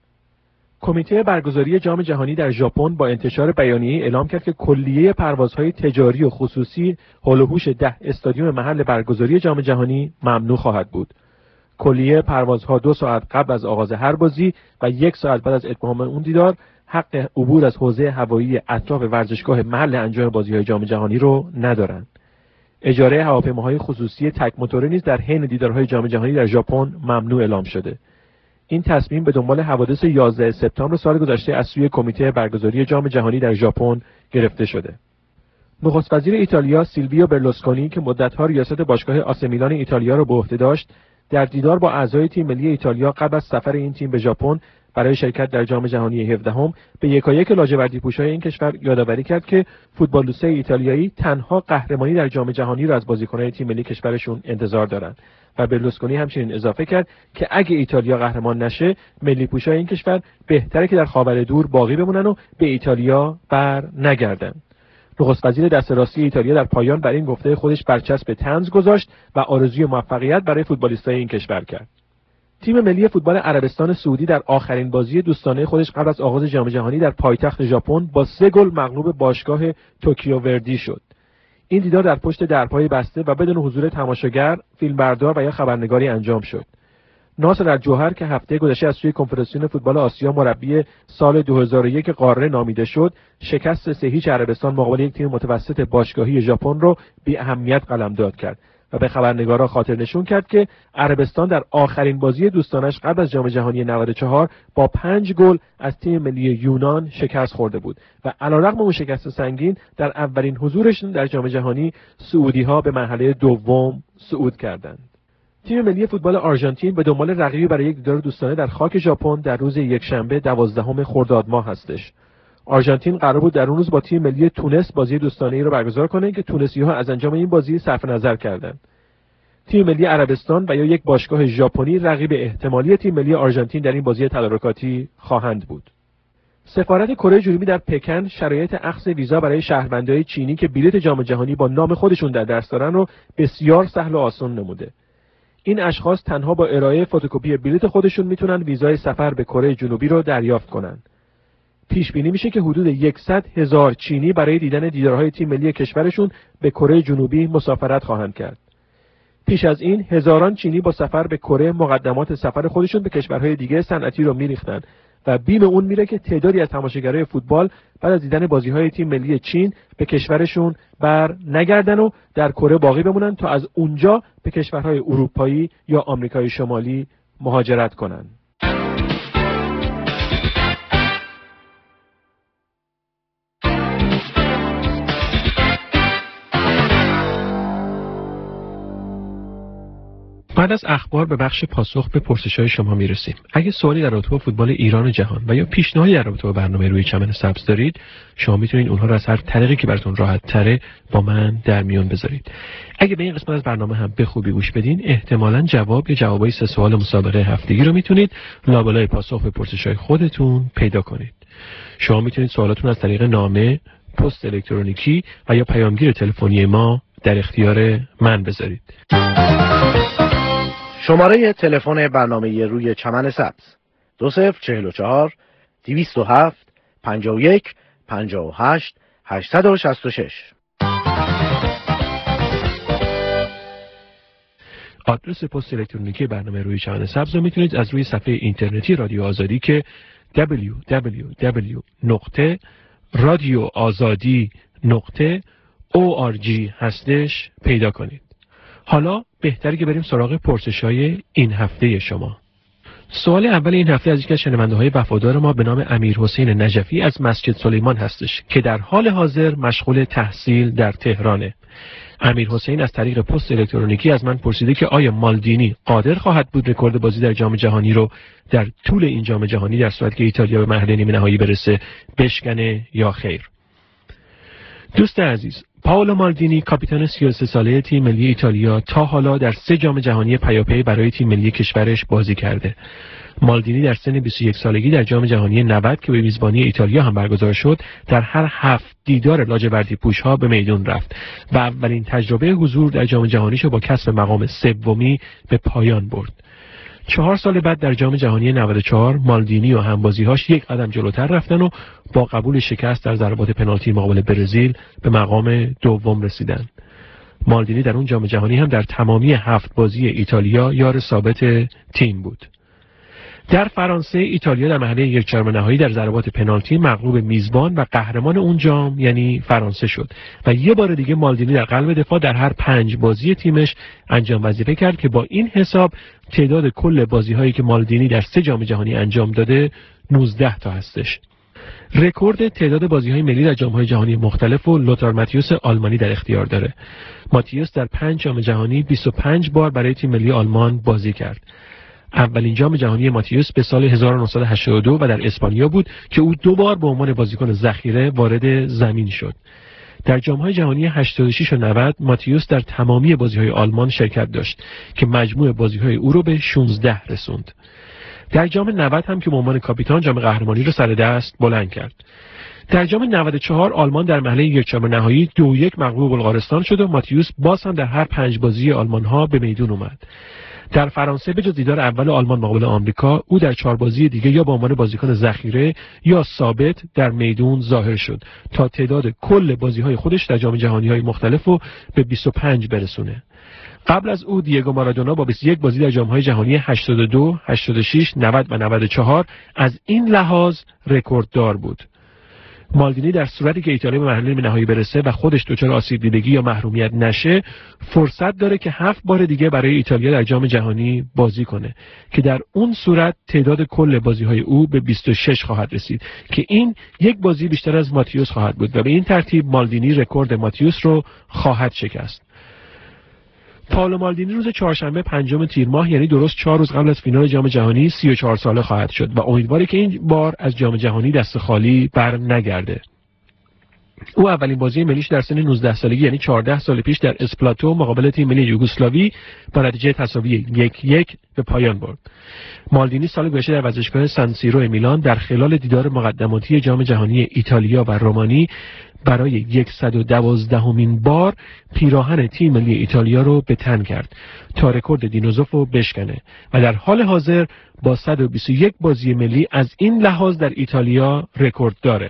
کمیته برگزاری جام جهانی در ژاپن با انتشار بیانیه‌ای اعلام کرد که کلیه پروازهای تجاری و خصوصی حول و حوش 10 استادیوم محل برگزاری جام جهانی ممنوع خواهد بود. کلیه پروازها 2 ساعت قبل از آغاز هر بازی و 1 ساعت بعد از اتمام اون دیدار حق عبور از حوزه هوایی اطراف ورزشگاه محل انجام بازی‌های جام جهانی رو ندارند. اجاره هواپیماهای خصوصی تک موتوره نیز در حین دیدارهای جام جهانی در ژاپن ممنوع اعلام شده. این تصمیم به دنبال حوادث 11 سپتامبر سال گذشته از سوی کمیته برگزاری جام جهانی در ژاپن گرفته شده. نخست وزیر ایتالیا سیلویو برلوسکونی که مدت‌ها ریاست باشگاه آسی میلان ایتالیا را به عهده داشت، در دیدار با اعضای تیم ملی ایتالیا قبل از سفر این تیم به ژاپن برای شرکت در جام جهانی 17 به یکایک لاجوردی پوشای این کشور یادآوری کرد که فوتبالیستای ایتالیایی تنها قهرمانی در جام جهانی را از بازیکنان تیم ملی کشورشون انتظار دارند و برلوسکونی همچنین اضافه کرد که اگه ایتالیا قهرمان نشه ملی پوشای این کشور بهتره که در خاور دور باقی بمونن و به ایتالیا بر نگردند. نخست وزیر دست راستی ایتالیا در پایان بر این گفته خودش برچسب طنز گذاشت و آرزوی موفقیت برای فوتبالیستای این کشور کرد. تیم ملی فوتبال عربستان سعودی در آخرین بازی دوستانه خودش قبل از آغاز جام جهانی در پایتخت ژاپن با 3 گل مغلوب باشگاه توکیو وردی شد. این دیدار در پشت درپای بسته و بدون حضور تماشاگر، فیلمبردار و یا خبرنگاری انجام شد. ناصر الجوهر که هفته گذشته از سوی کنفدراسیون فوتبال آسیا مربی سال 2001 قاره نامیده شد، شکست 3-0 عربستان مقابل یک تیم متوسط باشگاهی ژاپن رو بی اهمیت قلمداد کرد و به خبرنگارا خاطر نشون کرد که عربستان در آخرین بازی دوستانش قبل از جام جهانی 94 با 5 گل از تیم ملی یونان شکست خورده بود و علیرغم اون شکست سنگین در اولین حضورشون در جام جهانی سعودی‌ها به مرحله دوم صعود کردند. تیم ملی فوتبال آرژانتین به دنبال رقیبی برای یک دیدار دوستانه در خاک ژاپن در روز یکشنبه 12 خرداد ماه هستش. آرژانتین قرار بود در اون روز با تیم ملی تونس بازی دوستانه‌ای رو برگزار کنه که تونسی‌ها از انجام این بازی صرف نظر کردند. تیم ملی عربستان و یا یک باشگاه ژاپنی رقیب احتمالی تیم ملی آرژانتین در این بازی تدارکاتی خواهند بود. سفارت کره جنوبی در پکن شرایط اخذ ویزا برای شهروندان چینی که بلیت جام جهانی با نام خودشون در دست دارن رو بسیار سهل و آسان نموده. این اشخاص تنها با ارائه فتوکپی بلیت خودشون میتونن ویزای سفر به کره جنوبی رو دریافت کنن. پیش بینی میشه که حدود 100,000 چینی برای دیدن دیدارهای تیم ملی کشورشون به کره جنوبی مسافرت خواهند کرد. پیش از این هزاران چینی با سفر به کره مقدمات سفر خودشون به کشورهای دیگه صنعتی رو میریختن و بیم اون میره که تعدادی از تماشاگرای فوتبال بعد از دیدن بازی‌های تیم ملی چین به کشورشون بر نگردن و در کره باقی بمونن تا از اونجا به کشورهای اروپایی یا آمریکای شمالی مهاجرت کنن. بعد از اخبار به بخش پاسخ به پرسش‌های شما میرسیم. اگه سوالی در رابطه با فوتبال ایران و جهان و یا پیشنهادی در رابطه با برنامه روی چمن سبز دارید، شما میتونید اونها رو از هر طریقی که براتون راحت تره با من در میون بذارید. اگه به این قسمت از برنامه هم به خوبی گوش بدین، احتمالاً جواب یا جوابای 3 سوال مسابقه هفتگی رو میتونید لابلای پاسخ به پرسش‌های خودتون پیدا کنید. شما میتونید سوالاتون از طریق نامه، پست الکترونیکی و یا پیامگیر تلفنی ما در اختیار من بذارید.
شماره تلفن برنامه روی چمن سبز 2044 207 51 58 866.
آدرس پست الکترونیکی برنامه روی چمن سبز رو میتونید از روی صفحه اینترنتی رادیو آزادی که www.radioazadi.org هستش پیدا کنید. حالا بهتره که بریم سراغ پرسش‌های این هفته شما. سوال اول این هفته از یکی از شنونده‌های وفادار ما به نام امیرحسین نجفی از مسجد سلیمان هستش که در حال حاضر مشغول تحصیل در تهرانه. امیرحسین از طریق پست الکترونیکی از من پرسیده که آیا مالدینی قادر خواهد بود رکورد بازی در جام جهانی رو در طول این جام جهانی در صورتی که ایتالیا به مرحله نیمه نهایی برسه بشکنه یا خیر؟ دوست عزیز، پائولو مالدینی کاپیتان 33 ساله تیم ملی ایتالیا تا حالا در 3 جام جهانی پیاپی برای تیم ملی کشورش بازی کرده. مالدینی در سن 21 سالگی در جام جهانی 90 که به میزبانی ایتالیا هم برگزار شد در هر 7 دیدار لاجوردی پوش‌ها به میدان رفت و اولین تجربه حضور در جام جهانیشو با کسب مقام سومی به پایان برد. 4 سال بعد در جام جهانی 94 مالدینی و همبازی‌هاش یک قدم جلوتر رفتن و با قبول شکست در ضربات پنالتی مقابل برزیل به مقام دوم رسیدن. مالدینی در اون جام جهانی هم در تمامی 7 بازی ایتالیا یار ثابت تیم بود. در فرانسه ایتالیا در مرحله یک‌چهارم نهایی در ضربات پنالتی مغلوب میزبان و قهرمان اون جام یعنی فرانسه شد و یه بار دیگه مالدینی در قلب دفاع در هر 5 بازی تیمش انجام وظیفه کرد که با این حساب تعداد کل بازی‌هایی که مالدینی در 3 جام جهانی انجام داده 19 تا هستش. رکورد تعداد بازی‌های ملی در جام‌های جهانی مختلف و لوتار ماتیوس آلمانی در اختیار داره. ماتیوس در 5 جام جهانی 25 بار برای تیم ملی آلمان بازی کرد. اولین جام جهانی ماتیوس به سال 1982 و در اسپانیا بود که او 2 بار به عنوان بازیکن ذخیره وارد زمین شد. در جام‌های جهانی 86 و 90 ماتیوس در تمامی بازی‌های آلمان شرکت داشت که مجموع بازی‌های او رو به 16 رسوند. در جام 90 هم که به عنوان کاپیتان جام قهرمانی رو سر دست بلند کرد. در جام 94 آلمان در مرحله یک‌چهارم نهایی 2-1 مغلوب بلغارستان شد و ماتیوس باز هم در هر 5 بازی آلمان‌ها به میدان اومد. در فرانسه به جز دیدار اول آلمان مقابل آمریکا، او در 4 بازی دیگه یا به عنوان بازیکن ذخیره یا ثابت در میدون ظاهر شد تا تعداد کل بازی‌های خودش در جام جهانی‌های مختلف رو به 25 برسونه. قبل از او دیگو مارادونا با 21 بازی در جام‌های جهانی 82، 86، 90 و 94 از این لحاظ رکورددار بود. مالدینی در صورتی که ایتالیا به مرحله نهایی برسه و خودش دچار آسیب دیدگی یا محرومیت نشه، فرصت داره که 7 بار دیگه برای ایتالیا در جام جهانی بازی کنه که در اون صورت تعداد کل بازی‌های او به 26 خواهد رسید که این 1 بازی بیشتر از ماتیوس خواهد بود و به این ترتیب مالدینی رکورد ماتیوس رو خواهد شکست. پائولو مالدینی روز چهارشنبه 5 تیر ماه، یعنی درست 4 روز قبل از فینال جام جهانی، 34 ساله خواهد شد و امیدواره که این بار از جام جهانی دست خالی بر نگرده. او اولین بازی ملیش در سن 19 سالگی یعنی 14 سال پیش در اسپلاتو مقابل تیم ملی یوگسلاوی با نتیجه تساوی 1-1 به پایان برد. مالدینی سال گذشته در ورزشگاه سان سیرو میلان در خلال دیدار مقدماتی جام جهانی ایتالیا و رومانی برای 112مین بار پیراهن تیم ملی ایتالیا رو به تن کرد تا رکورد دینوزوف رو بشکنه و در حال حاضر با 121 بازی ملی از این لحاظ در ایتالیا رکورد داره.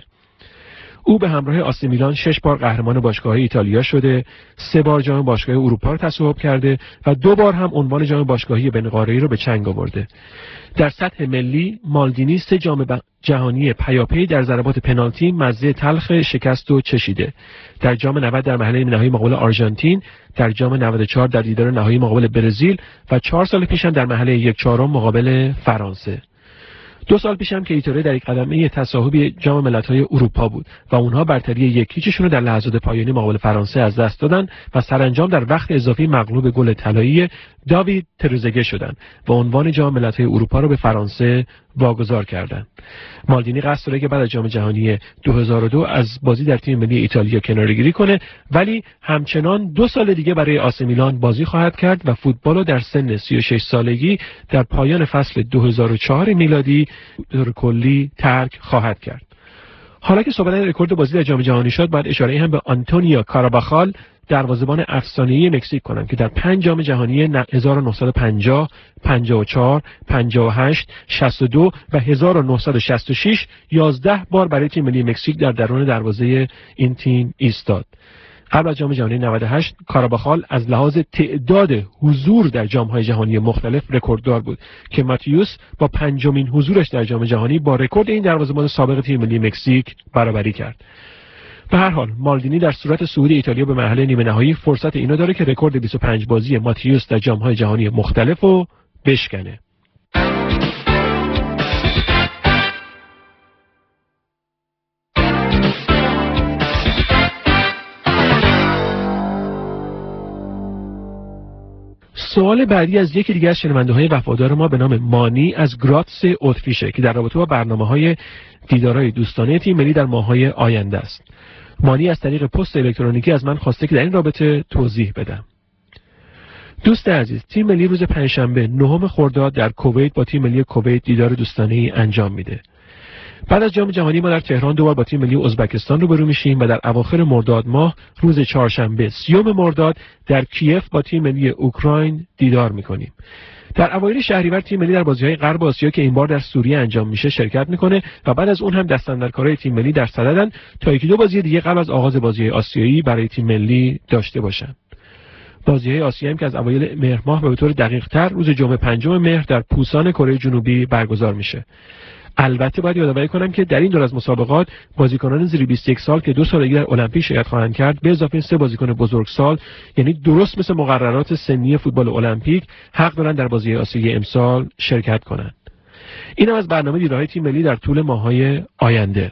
او به همراه آسی میلان 6 بار قهرمان باشگاه ایتالیا شده، 3 بار جام باشگاه اروپا رو تصاحب کرده و 2 بار هم عنوان جام باشگاهی بین‌قاره‌ای رو به چنگ آورده. در سطح ملی مالدینی 3 جام جهانی پیاپی در ضربات پنالتی مزه تلخ شکست رو چشیده. در جام 90 در مرحله نهایی مقابل آرژانتین، در جام 94 در دیدار نهایی مقابل برزیل و 4 سال پیش هم در مرحله 1/4 مقابل فرانسه. 2 سال پیش هم که ایتالیا در یک قدمه تصاحب جام ملت‌های اروپا بود و اونها برتری 1-0 رو در لحظات پایانی مقابل فرانسه از دست دادن و سرانجام در وقت اضافی مغلوب گل طلایی داوید ترزگه شدن و عنوان جام ملت‌های اروپا رو به فرانسه واگذار کردند. مالدینی قصد داره که بعد از جام جهانی 2002 از بازی در تیم ملی ایتالیا کناره‌گیری کنه، ولی همچنان 2 سال دیگه برای آسی میلان بازی خواهد کرد و فوتبال رو در سن 36 سالگی در پایان فصل 2004 میلادی در کلی ترک خواهد کرد. حالا که صحبت رکورد بازی در جام جهانی شد، باید اشاره هم به آنتونیو کاراباخال، دروازه‌بان افسانه‌ای مکزیک کنم که در 5 جام جهانی 1950، 54، 58، 62 و 1966 11 بار برای تیم ملی مکزیک در درون دروازه این تیم ایستاد. قبل از جام جهانی 98 کاراباخال از لحاظ تعداد حضور در جام‌های جهانی مختلف رکورددار بود که ماتیوس با 5مین حضورش در جام جهانی با رکورد این دروازه‌بان سابق تیم ملی مکزیک برابری کرد. به هر حال مالدینی در صورت صعود ایتالیا به مرحله نیمه نهایی فرصت اینو داره که رکورد 25 بازی ماتیوس در جام‌های جهانی مختلف رو بشکنه. سوال بعدی از یکی دیگه از شنونده‌های وفادار ما به نام مانی از گراتس اتریشه که در رابطه با برنامه‌های دیدارهای دوستانه تیم ملی در ماه‌های آینده است. مانی از طریق پست الکترونیکی از من خواسته که در این رابطه توضیح بدم. دوست عزیز، تیم ملی روز پنجشنبه 9 خرداد در کویت با تیم ملی کویت دیدار دوستانه‌ای انجام میده. بعد از جام جهانی ما در تهران دوبار با تیم ملی ازبکستان روبرو میشیم و در اواخر مرداد ماه روز چهارشنبه 30 مرداد در کیف با تیم ملی اوکراین دیدار میکنیم. در اوایل شهریور تیم ملی در بازی‌های غرب آسیا که این بار در سوریه انجام میشه شرکت میکنه و بعد از اون هم دستاندرکارای تیم ملی در صددن تا 1-2 بازی دیگه قبل از آغاز بازی‌های آسیایی برای تیم ملی داشته باشن. بازی‌های آسیایی هم که از اوایل مهر ماه به طور دقیق‌تر روز جمعه 5 مهر در پوسان کره جنوبی برگزار میشه. البته باید یادآوری کنم که در این دور از مسابقات بازیکنان زیر 21 سال که 2 سالگی در المپیک شرکت خواهند کرد به اضافه 3 بازیکن بزرگسال، یعنی درست مثل مقررات سنی فوتبال المپیک، حق دارن در بازی آسیایی امسال شرکت کنند. این هم از برنامه دیدارهای تیم ملی در طول ماه‌های آینده.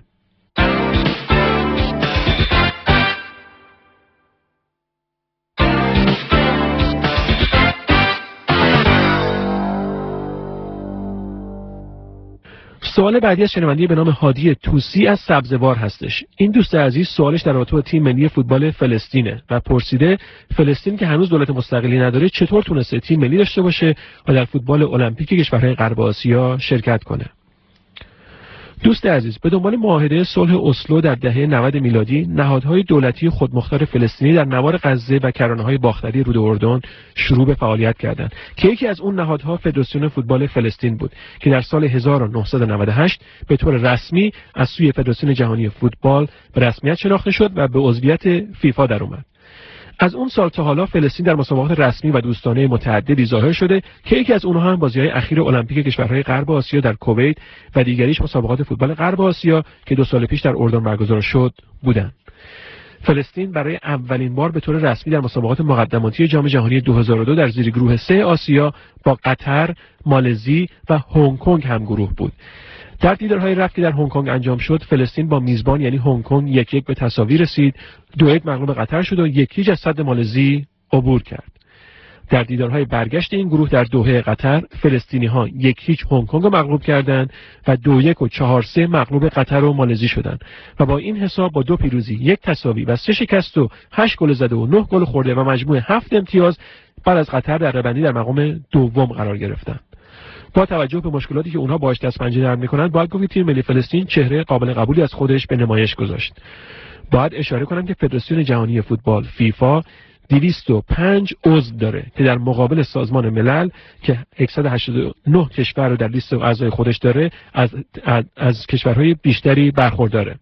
سوال بعدی از شنونده به نام هادی توسی از سبزوار هستش. این دوست عزیز سوالش در رابطه با تیم ملی فوتبال فلسطینه و پرسیده فلسطین که هنوز دولت مستقلی نداره چطور تونسته تیم ملی داشته باشه و در فوتبال المپیک کشورهای غرب آسیا شرکت کنه. دوست عزیز، به دنبال معاهده صلح اسلو در دهه 90 میلادی، نهادهای دولتی خودمختار فلسطینی در نوار غزه و کرانه‌های باختری رود اردن شروع به فعالیت کردند که یکی از اون نهادها فدراسیون فوتبال فلسطین بود که در سال 1998 به طور رسمی از سوی فدراسیون جهانی فوتبال به رسمیت شناخته شد و به عضویت فیفا در اومد. از اون سال تا حالا فلسطین در مسابقات رسمی و دوستانه متعددی ظاهر شده که یکی از اونها هم بازی‌های اخیر المپیک کشورهای غرب آسیا در کویت و دیگریش مسابقات فوتبال غرب آسیا که 2 سال پیش در اردن برگزار شد بودند. فلسطین برای اولین بار به طور رسمی در مسابقات مقدماتی جام جهانی 2002 در زیر گروه 3 آسیا با قطر، مالزی و هنگ کنگ هم گروه بود. در دیدارهای رفت که در هنگ کنگ انجام شد، فلسطین با میزبان یعنی هنگ کنگ 1-1 به تساوی رسید، 2-1 مغلوب قطر شد و 1-0 از سد مالزی عبور کرد. در دیدارهای برگشت این گروه در دوحه قطر، فلسطینی‌ها 1-0 هنگ کنگ رو مغلوب کردند و 2-1 و 4-3 مغلوب قطر و مالزی شدند و با این حساب با 2 پیروزی، 1 تساوی و 3 شکست و 8 گل زده و 9 گل خورده و مجموع 7 امتیاز بعد از قطر در رهبری در مقام دوم قرار گرفتند. با توجه به مشکلاتی که اونها باهاش دست پنجه نرم می‌کنند، باید گفت تیم ملی فلسطین چهره قابل قبولی از خودش به نمایش گذاشت. باید اشاره کنم که فدراسیون جهانی فوتبال فیفا 205 عضو داره که در مقابل سازمان ملل که 189 کشور رو در لیست اعضای خودش داره از کشورهای بیشتری برخورداره.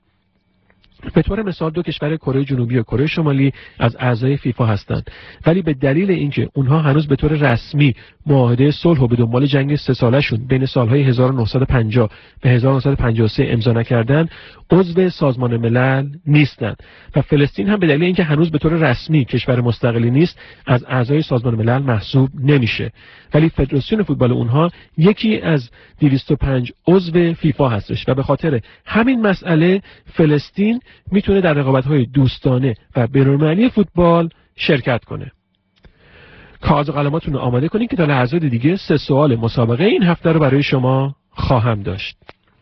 به طور مثال 2 کشور کره جنوبی و کره شمالی از اعضای فیفا هستند، ولی به دلیل اینکه اونها هنوز به طور رسمی معاهده صلح و به دنبال جنگ 3 ساله‌شون بین سالهای 1950 به 1953 امضا نکردن، عضو سازمان ملل نیستند و فلسطین هم به دلیل اینکه هنوز به طور رسمی کشور مستقلی نیست از اعضای سازمان ملل محسوب نمیشه، ولی فدراسیون فوتبال اونها یکی از 205 عضو فیفا هستش و به خاطر همین مسئله فلسطین میتونه در رقابت‌های دوستانه و بین‌المللی فوتبال شرکت کنه. کاغذ و قلماتون رو آماده کنین که تا لحظات دیگه 3 سوال مسابقه این هفته رو برای شما خواهم داشت.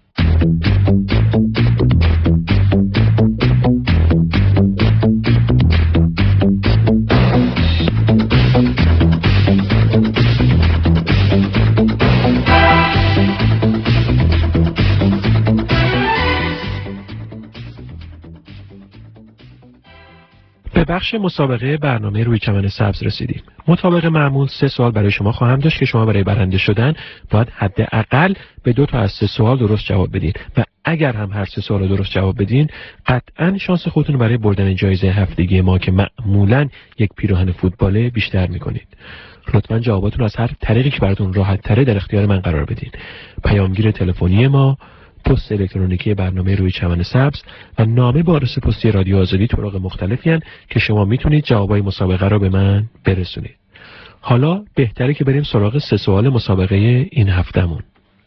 به بخش مسابقه برنامه روی چمن سبز رسیدیم. مطابق معمول 3 سوال برای شما خواهم داشت که شما برای برنده شدن باید حداقل به 2 تا از 3 سوال درست جواب بدین و اگر هم هر 3 سوال درست جواب بدین قطعاً شانس خودتون برای بردن جایزه هفتگی ما که معمولاً یک پیراهن فوتباله بیشتر می‌کنید. لطفاً جواباتون از هر طریقی که براتون راحت تره در اختیار من قرار بدین. پیامگیر تلفنی ما، پست الکترونیکی برنامه روی چمن سبز و نامه با آدرس پستی رادیو آزادی طرق مختلفی هستند که شما میتونید جوابای مسابقه رو به من برسونید. حالا بهتره که بریم سراغ 3 سوال مسابقه این هفتهمون.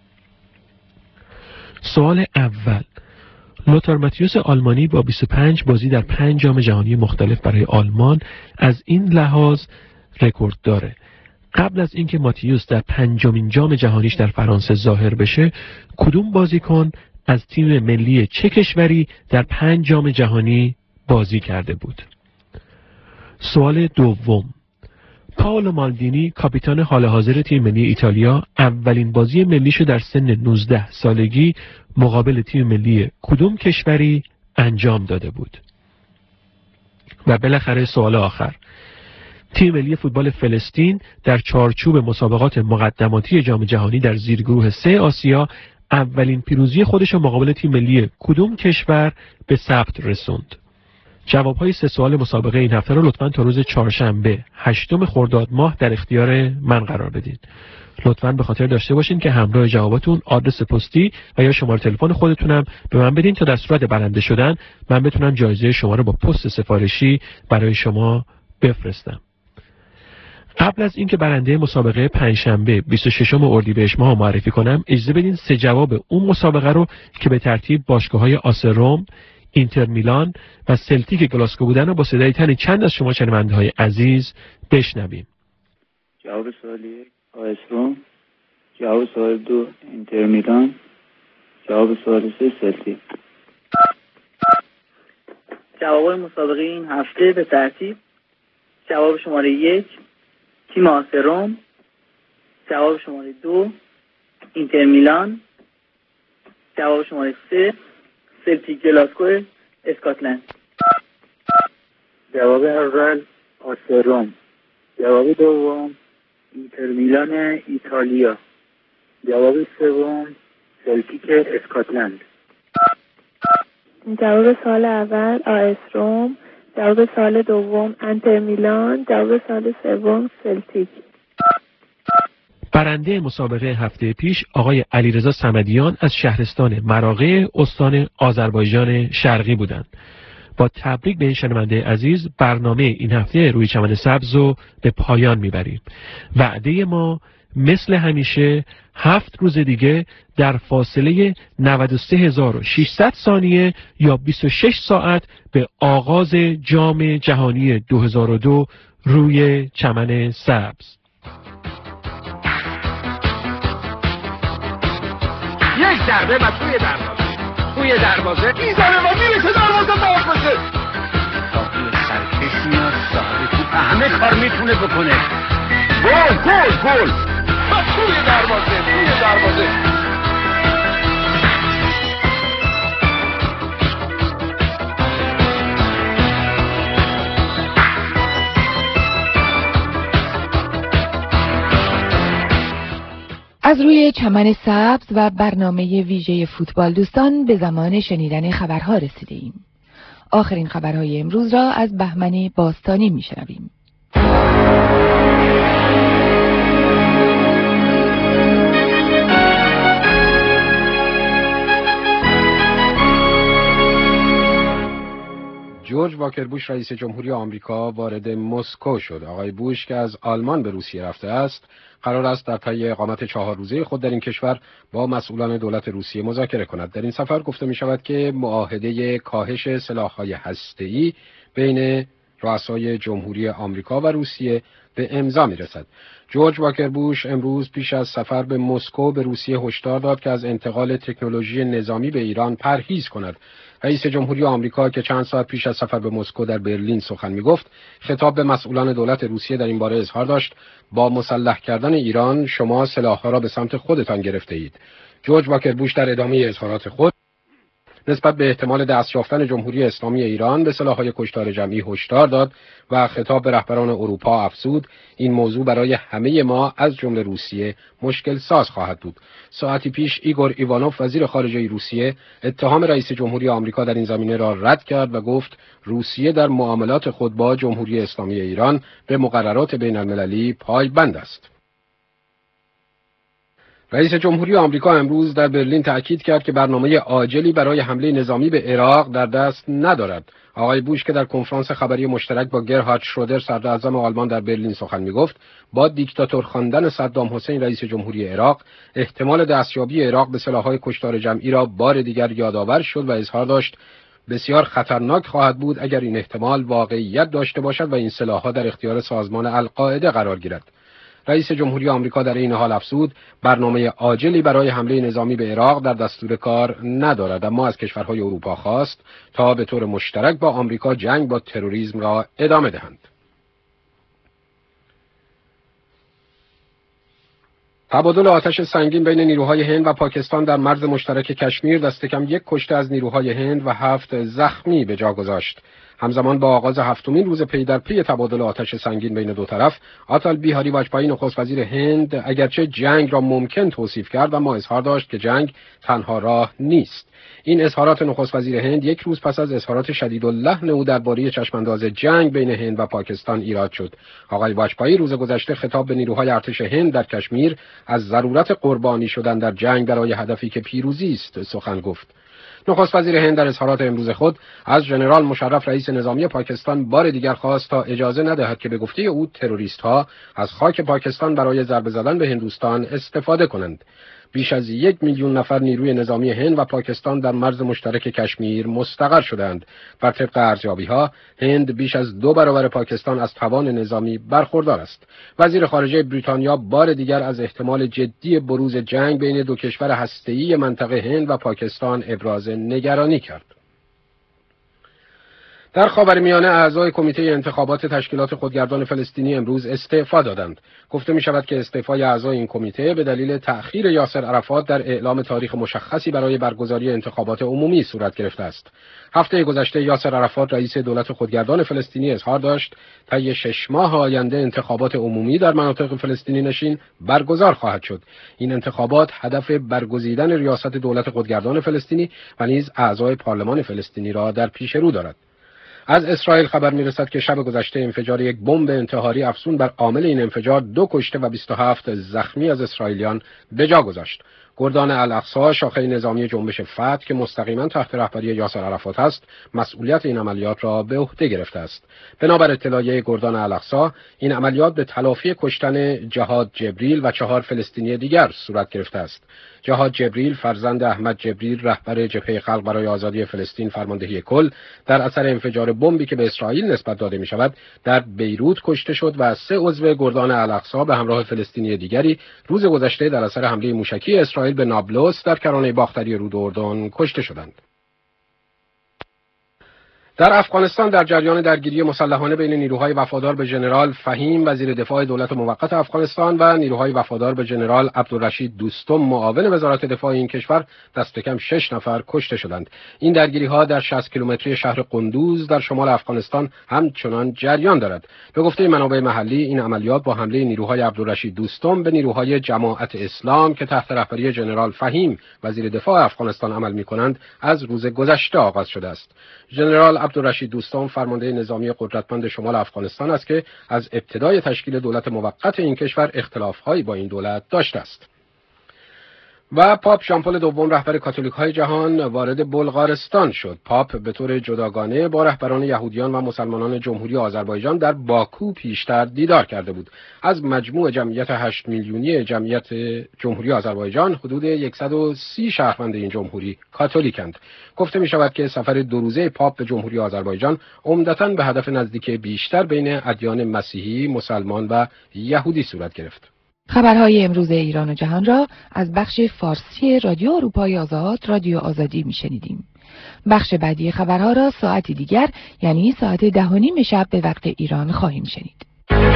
سوال اول: لوتار ماتیوس آلمانی با 25 بازی در 5 جام جهانی مختلف برای آلمان از این لحاظ رکورد داره. قبل از اینکه ماتیوس در 5مین جام جهانیش در فرانسه ظاهر بشه، کدوم بازیکن از تیم ملی چه کشوری در 5 جام جهانی بازی کرده بود؟ سوال دوم: پائولو مالدینی کاپیتان حال حاضر تیم ملی ایتالیا اولین بازی ملیشو در سن 19 سالگی مقابل تیم ملی کدوم کشوری انجام داده بود؟ و بالاخره سوال آخر: تیم ملی فوتبال فلسطین در چارچوب مسابقات مقدماتی جام جهانی در زیرگروه 3 آسیا اولین پیروزی خودش مقابل تیم ملی کدوم کشور به ثبت رسوند؟ جوابهای 3 سوال مسابقه این هفته رو لطفاً تا روز چهارشنبه 8 خرداد ماه در اختیار من قرار بدین. لطفاً به خاطر داشته باشین که همراه جواباتون آدرس پستی و یا شماره تلفن خودتونم به من بدین تا در صورت برنده شدن من بتونم جایزه شما رو با پست سفارشی برای شما بفرستم. قبل از اینکه برنده مسابقه پنجشنبه 26 اردیبهشت ماه معرفی کنم، اجازه بدین 3 جواب اون مسابقه رو که به ترتیب باشگاه‌های آس روم، اینتر میلان و سلتیک گلاسکو بودن رو با صدای تنی چند از شما شنونده‌های عزیز بشنویم.
جواب سوال 1 آس روم، جواب سوال 2 اینتر میلان، جواب سوال 3 سلتیک. جواب مسابقه این هفته به ترتیب: جواب شماره 1 تیم آس روم، جواب شماره 2 اینتر میلان، جواب شماره 3 سلتیک گلاسکو اسکاتلند. جواب اول آسیا روم. جواب دوم اینتر میلان ایتالیا. جواب سوم سلتیک اسکاتلند.
جواب سال اول آس روم. جواب سال دوم انتر میلان. جواب سال سوم سلتیک.
برنده مسابقه هفته پیش آقای علیرضا صمدیان از شهرستان مراغه استان آذربایجان شرقی بودند. با تبریک به این شنونده عزیز، برنامه این هفته روی چمن سبز رو به پایان میبریم. وعده ما مثل همیشه 7 روز دیگه در فاصله 93600 ثانیه یا 26 ساعت به آغاز جام جهانی 2002 روی چمن سبز.
یک ضربه و توی دروازه میزنه و میرسه دروازه باز بشه.
سرکش میاد، صاحب توپ همه کار میتونه بکنه.
گل توی دروازه.
از روی چمن سبز و برنامه ویژه فوتبال دوستان به زمان شنیدن خبرها رسیده ایم. آخرین خبرهای امروز را از بهمن باستانی میشنویم.
جورج واکر بوش رئیس جمهوری آمریکا وارد مسکو شد. آقای بوش که از آلمان به روسیه رفته است، قرار است در طی اقامت 4 روزه خود در این کشور با مسئولان دولت روسیه مذاکره کند. در این سفر گفته می شود که معاهده کاهش سلاح‌های هسته‌ای بین رؤسای جمهوری آمریکا و روسیه به امضا می رسد. جورج واکر بوش امروز پیش از سفر به مسکو به روسیه هشدار داد که از انتقال تکنولوژی نظامی به ایران پرهیز کند. رئیس جمهوری آمریکا که چند ساعت پیش از سفر به مسکو در برلین سخن می‌گفت، خطاب به مسئولان دولت روسیه در این باره اظهار داشت: با مسلح کردن ایران شما سلاح‌ها را به سمت خودتان گرفته اید. جورج واکر بوش در ادامه اظهارات خود نسبت به احتمال دست یافتن جمهوری اسلامی ایران به سلاح‌های کشتار جمعی هشدار داد و خطاب به رهبران اروپا افزود: این موضوع برای همه ما از جمله روسیه مشکل ساز خواهد بود. ساعتی پیش ایگور ایوانوف وزیر خارجه روسیه اتهام رئیس جمهوری آمریکا در این زمینه را رد کرد و گفت روسیه در معاملات خود با جمهوری اسلامی ایران به مقررات بین المللی پایبند است. رئیس جمهوری آمریکا امروز در برلین تأکید کرد که برنامه عاجلی برای حمله نظامی به عراق در دست ندارد. آقای بوش که در کنفرانس خبری مشترک با گرهارد شرودر صدر اعظم آلمان در برلین سخن می‌گفت، با دیکتاتور خواندن صدام حسین رئیس جمهوری عراق احتمال دستیابی عراق به سلاح‌های کشتار جمعی را بار دیگر یادآور شد و اظهار داشت بسیار خطرناک خواهد بود اگر این احتمال واقعیت داشته باشد و این سلاح‌ها در اختیار سازمان القاعده قرار گیرد. رئیس جمهوری آمریکا در این حال افزود برنامه عاجلی برای حمله نظامی به عراق در دستور کار ندارد، اما از کشورهای اروپا خواست تا به طور مشترک با آمریکا جنگ با تروریسم را ادامه دهند. تبادل آتش سنگین بین نیروهای هند و پاکستان در مرز مشترک کشمیر دست کم 1 کشته از نیروهای هند و 7 زخمی به جا گذاشت. همزمان با آغاز 7مین روز پی در پی تبادل آتش سنگین بین دو طرف، آتال بیهاری واجپایی نخست وزیر هند اگرچه جنگ را ممکن توصیف کرد اما اظهار داشت که جنگ تنها راه نیست. این اظهارات نخست وزیر هند 1 روز پس از اظهارات شدیداللحن او درباره چشمانداز جنگ بین هند و پاکستان ایراد شد. آقای واجپایی روز گذشته خطاب به نیروهای ارتش هند در کشمیر از ضرورت قربانی شدن در جنگ برای هدفی که پیروزی است سخن گفت. نخست وزیر هند در اظهارات امروز خود از ژنرال مشرف رئیس نظامی پاکستان بار دیگر خواست تا اجازه ندهد که به گفته او تروریست‌ها از خاک پاکستان برای ضربه زدن به هندوستان استفاده کنند. بیش از 1 میلیون نفر نیروی نظامی هند و پاکستان در مرز مشترک کشمیر مستقر شدند. بر طبق ارزیابی‌ها هند بیش از 2 برابر پاکستان از توان نظامی برخوردار است. وزیر خارجه بریتانیا بار دیگر از احتمال جدی بروز جنگ بین دو کشور هسته‌ای منطقه هند و پاکستان ابراز نگرانی کرد. در خاورمیانه اعضای کمیته انتخابات تشکیلات خودگردان فلسطینی امروز استعفا دادند. گفته می شود که استعفای اعضای این کمیته به دلیل تأخیر یاسر عرفات در اعلام تاریخ مشخصی برای برگزاری انتخابات عمومی صورت گرفته است. هفته گذشته یاسر عرفات رئیس دولت خودگردان فلسطینی اظهار داشت طی 6 ماه آینده انتخابات عمومی در مناطق فلسطینی نشین برگزار خواهد شد. این انتخابات هدف برگزیدن ریاست دولت خودگردان فلسطینی و نیز اعضای پارلمان فلسطینی را در پیش رو دارد. از اسرائیل خبر می‌رسد که شب گذشته انفجار یک بمب انتحاری افزون بر عامل این انفجار 2 کشته و 27 زخمی از اسرائیلیان به جا گذاشت. گردان الاقصی شاخه نظامی جنبش فتح که مستقیما تحت رهبری یاسر عرفات است، مسئولیت این عملیات را به عهده گرفته است. بنابر اطلاعیه گردان الاقصی، این عملیات به تلافی کشتن جهاد جبریل و 4 فلسطینی دیگر صورت گرفته است. جهاد جبریل فرزند احمد جبریل رهبر جبهه خلق برای آزادی فلسطین فرماندهی کل در اثر انفجار بمبی که به اسرائیل نسبت داده می شود در بیروت کشته شد و 3 عضو گردان الاقصی به همراه فلسطینی دیگری روز گذشته در اثر حمله موشکی اسرائیل به نابلس در کرانه باختری رود اردن کشته شدند. در افغانستان در جریان درگیری مسلحانه بین نیروهای وفادار به ژنرال فهیم وزیر دفاع دولت موقت افغانستان و نیروهای وفادار به ژنرال عبدالرشید دوستم معاون وزارت دفاع این کشور دست کم 6 نفر کشته شدند. این درگیری‌ها در 60 کیلومتری شهر قندوز در شمال افغانستان همچنان جریان دارد. به گفته منابع محلی این عملیات با حمله نیروهای عبدالرشید دوستم به نیروهای جماعت اسلام که تحت رهبری ژنرال فهیم وزیر دفاع افغانستان عمل می‌کنند از روز گذشته آغاز شده است. ژنرال عبدالرشید دوستم فرمانده نظامی قدرتمند شمال افغانستان است که از ابتدای تشکیل دولت موقت این کشور اختلاف‌هایی با این دولت داشته است. و پاپ ژان پل دوم رهبر کاتولیک‌های جهان وارد بلغارستان شد. پاپ به طور جداگانه با رهبران یهودیان و مسلمانان جمهوری آذربایجان در باکو پیشتر دیدار کرده بود. از مجموع جمعیت 8 میلیونی جمعیت جمهوری آذربایجان حدود 130 شهروند این جمهوری کاتولیکند. گفته می شود که سفر 2 روزه پاپ به جمهوری آذربایجان عمدتاً به هدف نزدیکی بیشتر بین ادیان مسیحی، مسلمان و یهودی صورت گرفت.
خبرهای امروز ایران و جهان را از بخش فارسی رادیو اروپای آزاد رادیو آزادی میشنیدیم. بخش بعدی خبرها را ساعتی دیگر یعنی ساعت 10:30 شب به وقت ایران خواهیم شنید.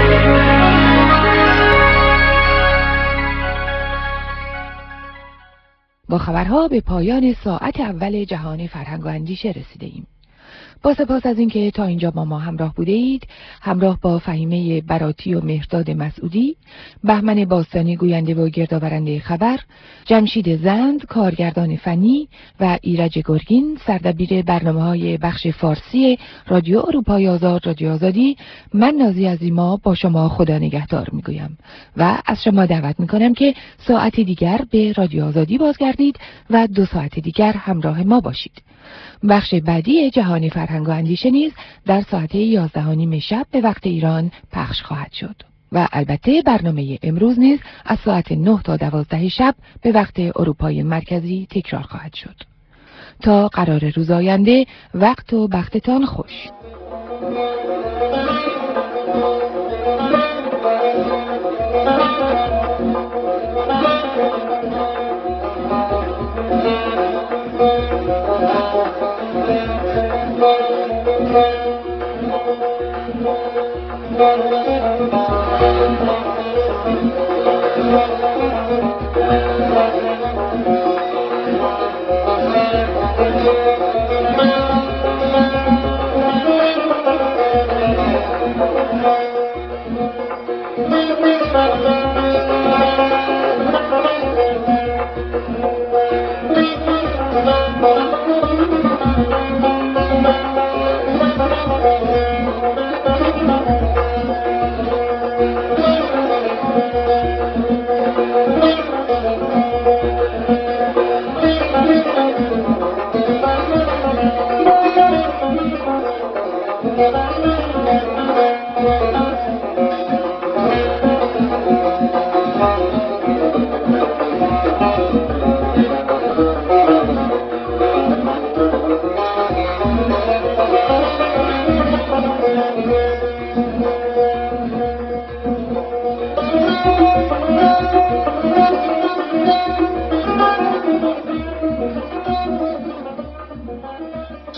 با خبرها به پایان ساعت اول جهان فرهنگ و اندیشه رسیده ایم. با سپاس از اینکه تا اینجا با ما همراه بوده اید، همراه با فهیمه براتی و مهرداد مسعودی، بهمن باستانی گوینده و گردآورنده خبر، جمشید زند کارگردان فنی و ایرج گرگین سردبیر برنامه‌های بخش فارسی رادیو اروپای آزاد رادیو آزادی، من نازی عظیما با شما خدا نگهدار میگویم و از شما دعوت میکنم که ساعت دیگر به رادیو آزادی بازگردید و 2 ساعت دیگر همراه ما باشید. بخش بعدی جهانی فرهنگ و اندیشه نیز در ساعت 11:30 شب به وقت ایران پخش خواهد شد و البته برنامه امروز نیز از ساعت 9 تا 12 شب به وقت اروپای مرکزی تکرار خواهد شد. تا قرار روز آینده وقت و بختتان خوش.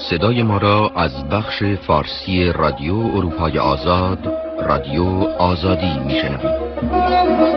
صدای ما را از بخش فارسی رادیو اروپای آزاد، رادیو آزادی میشنوید.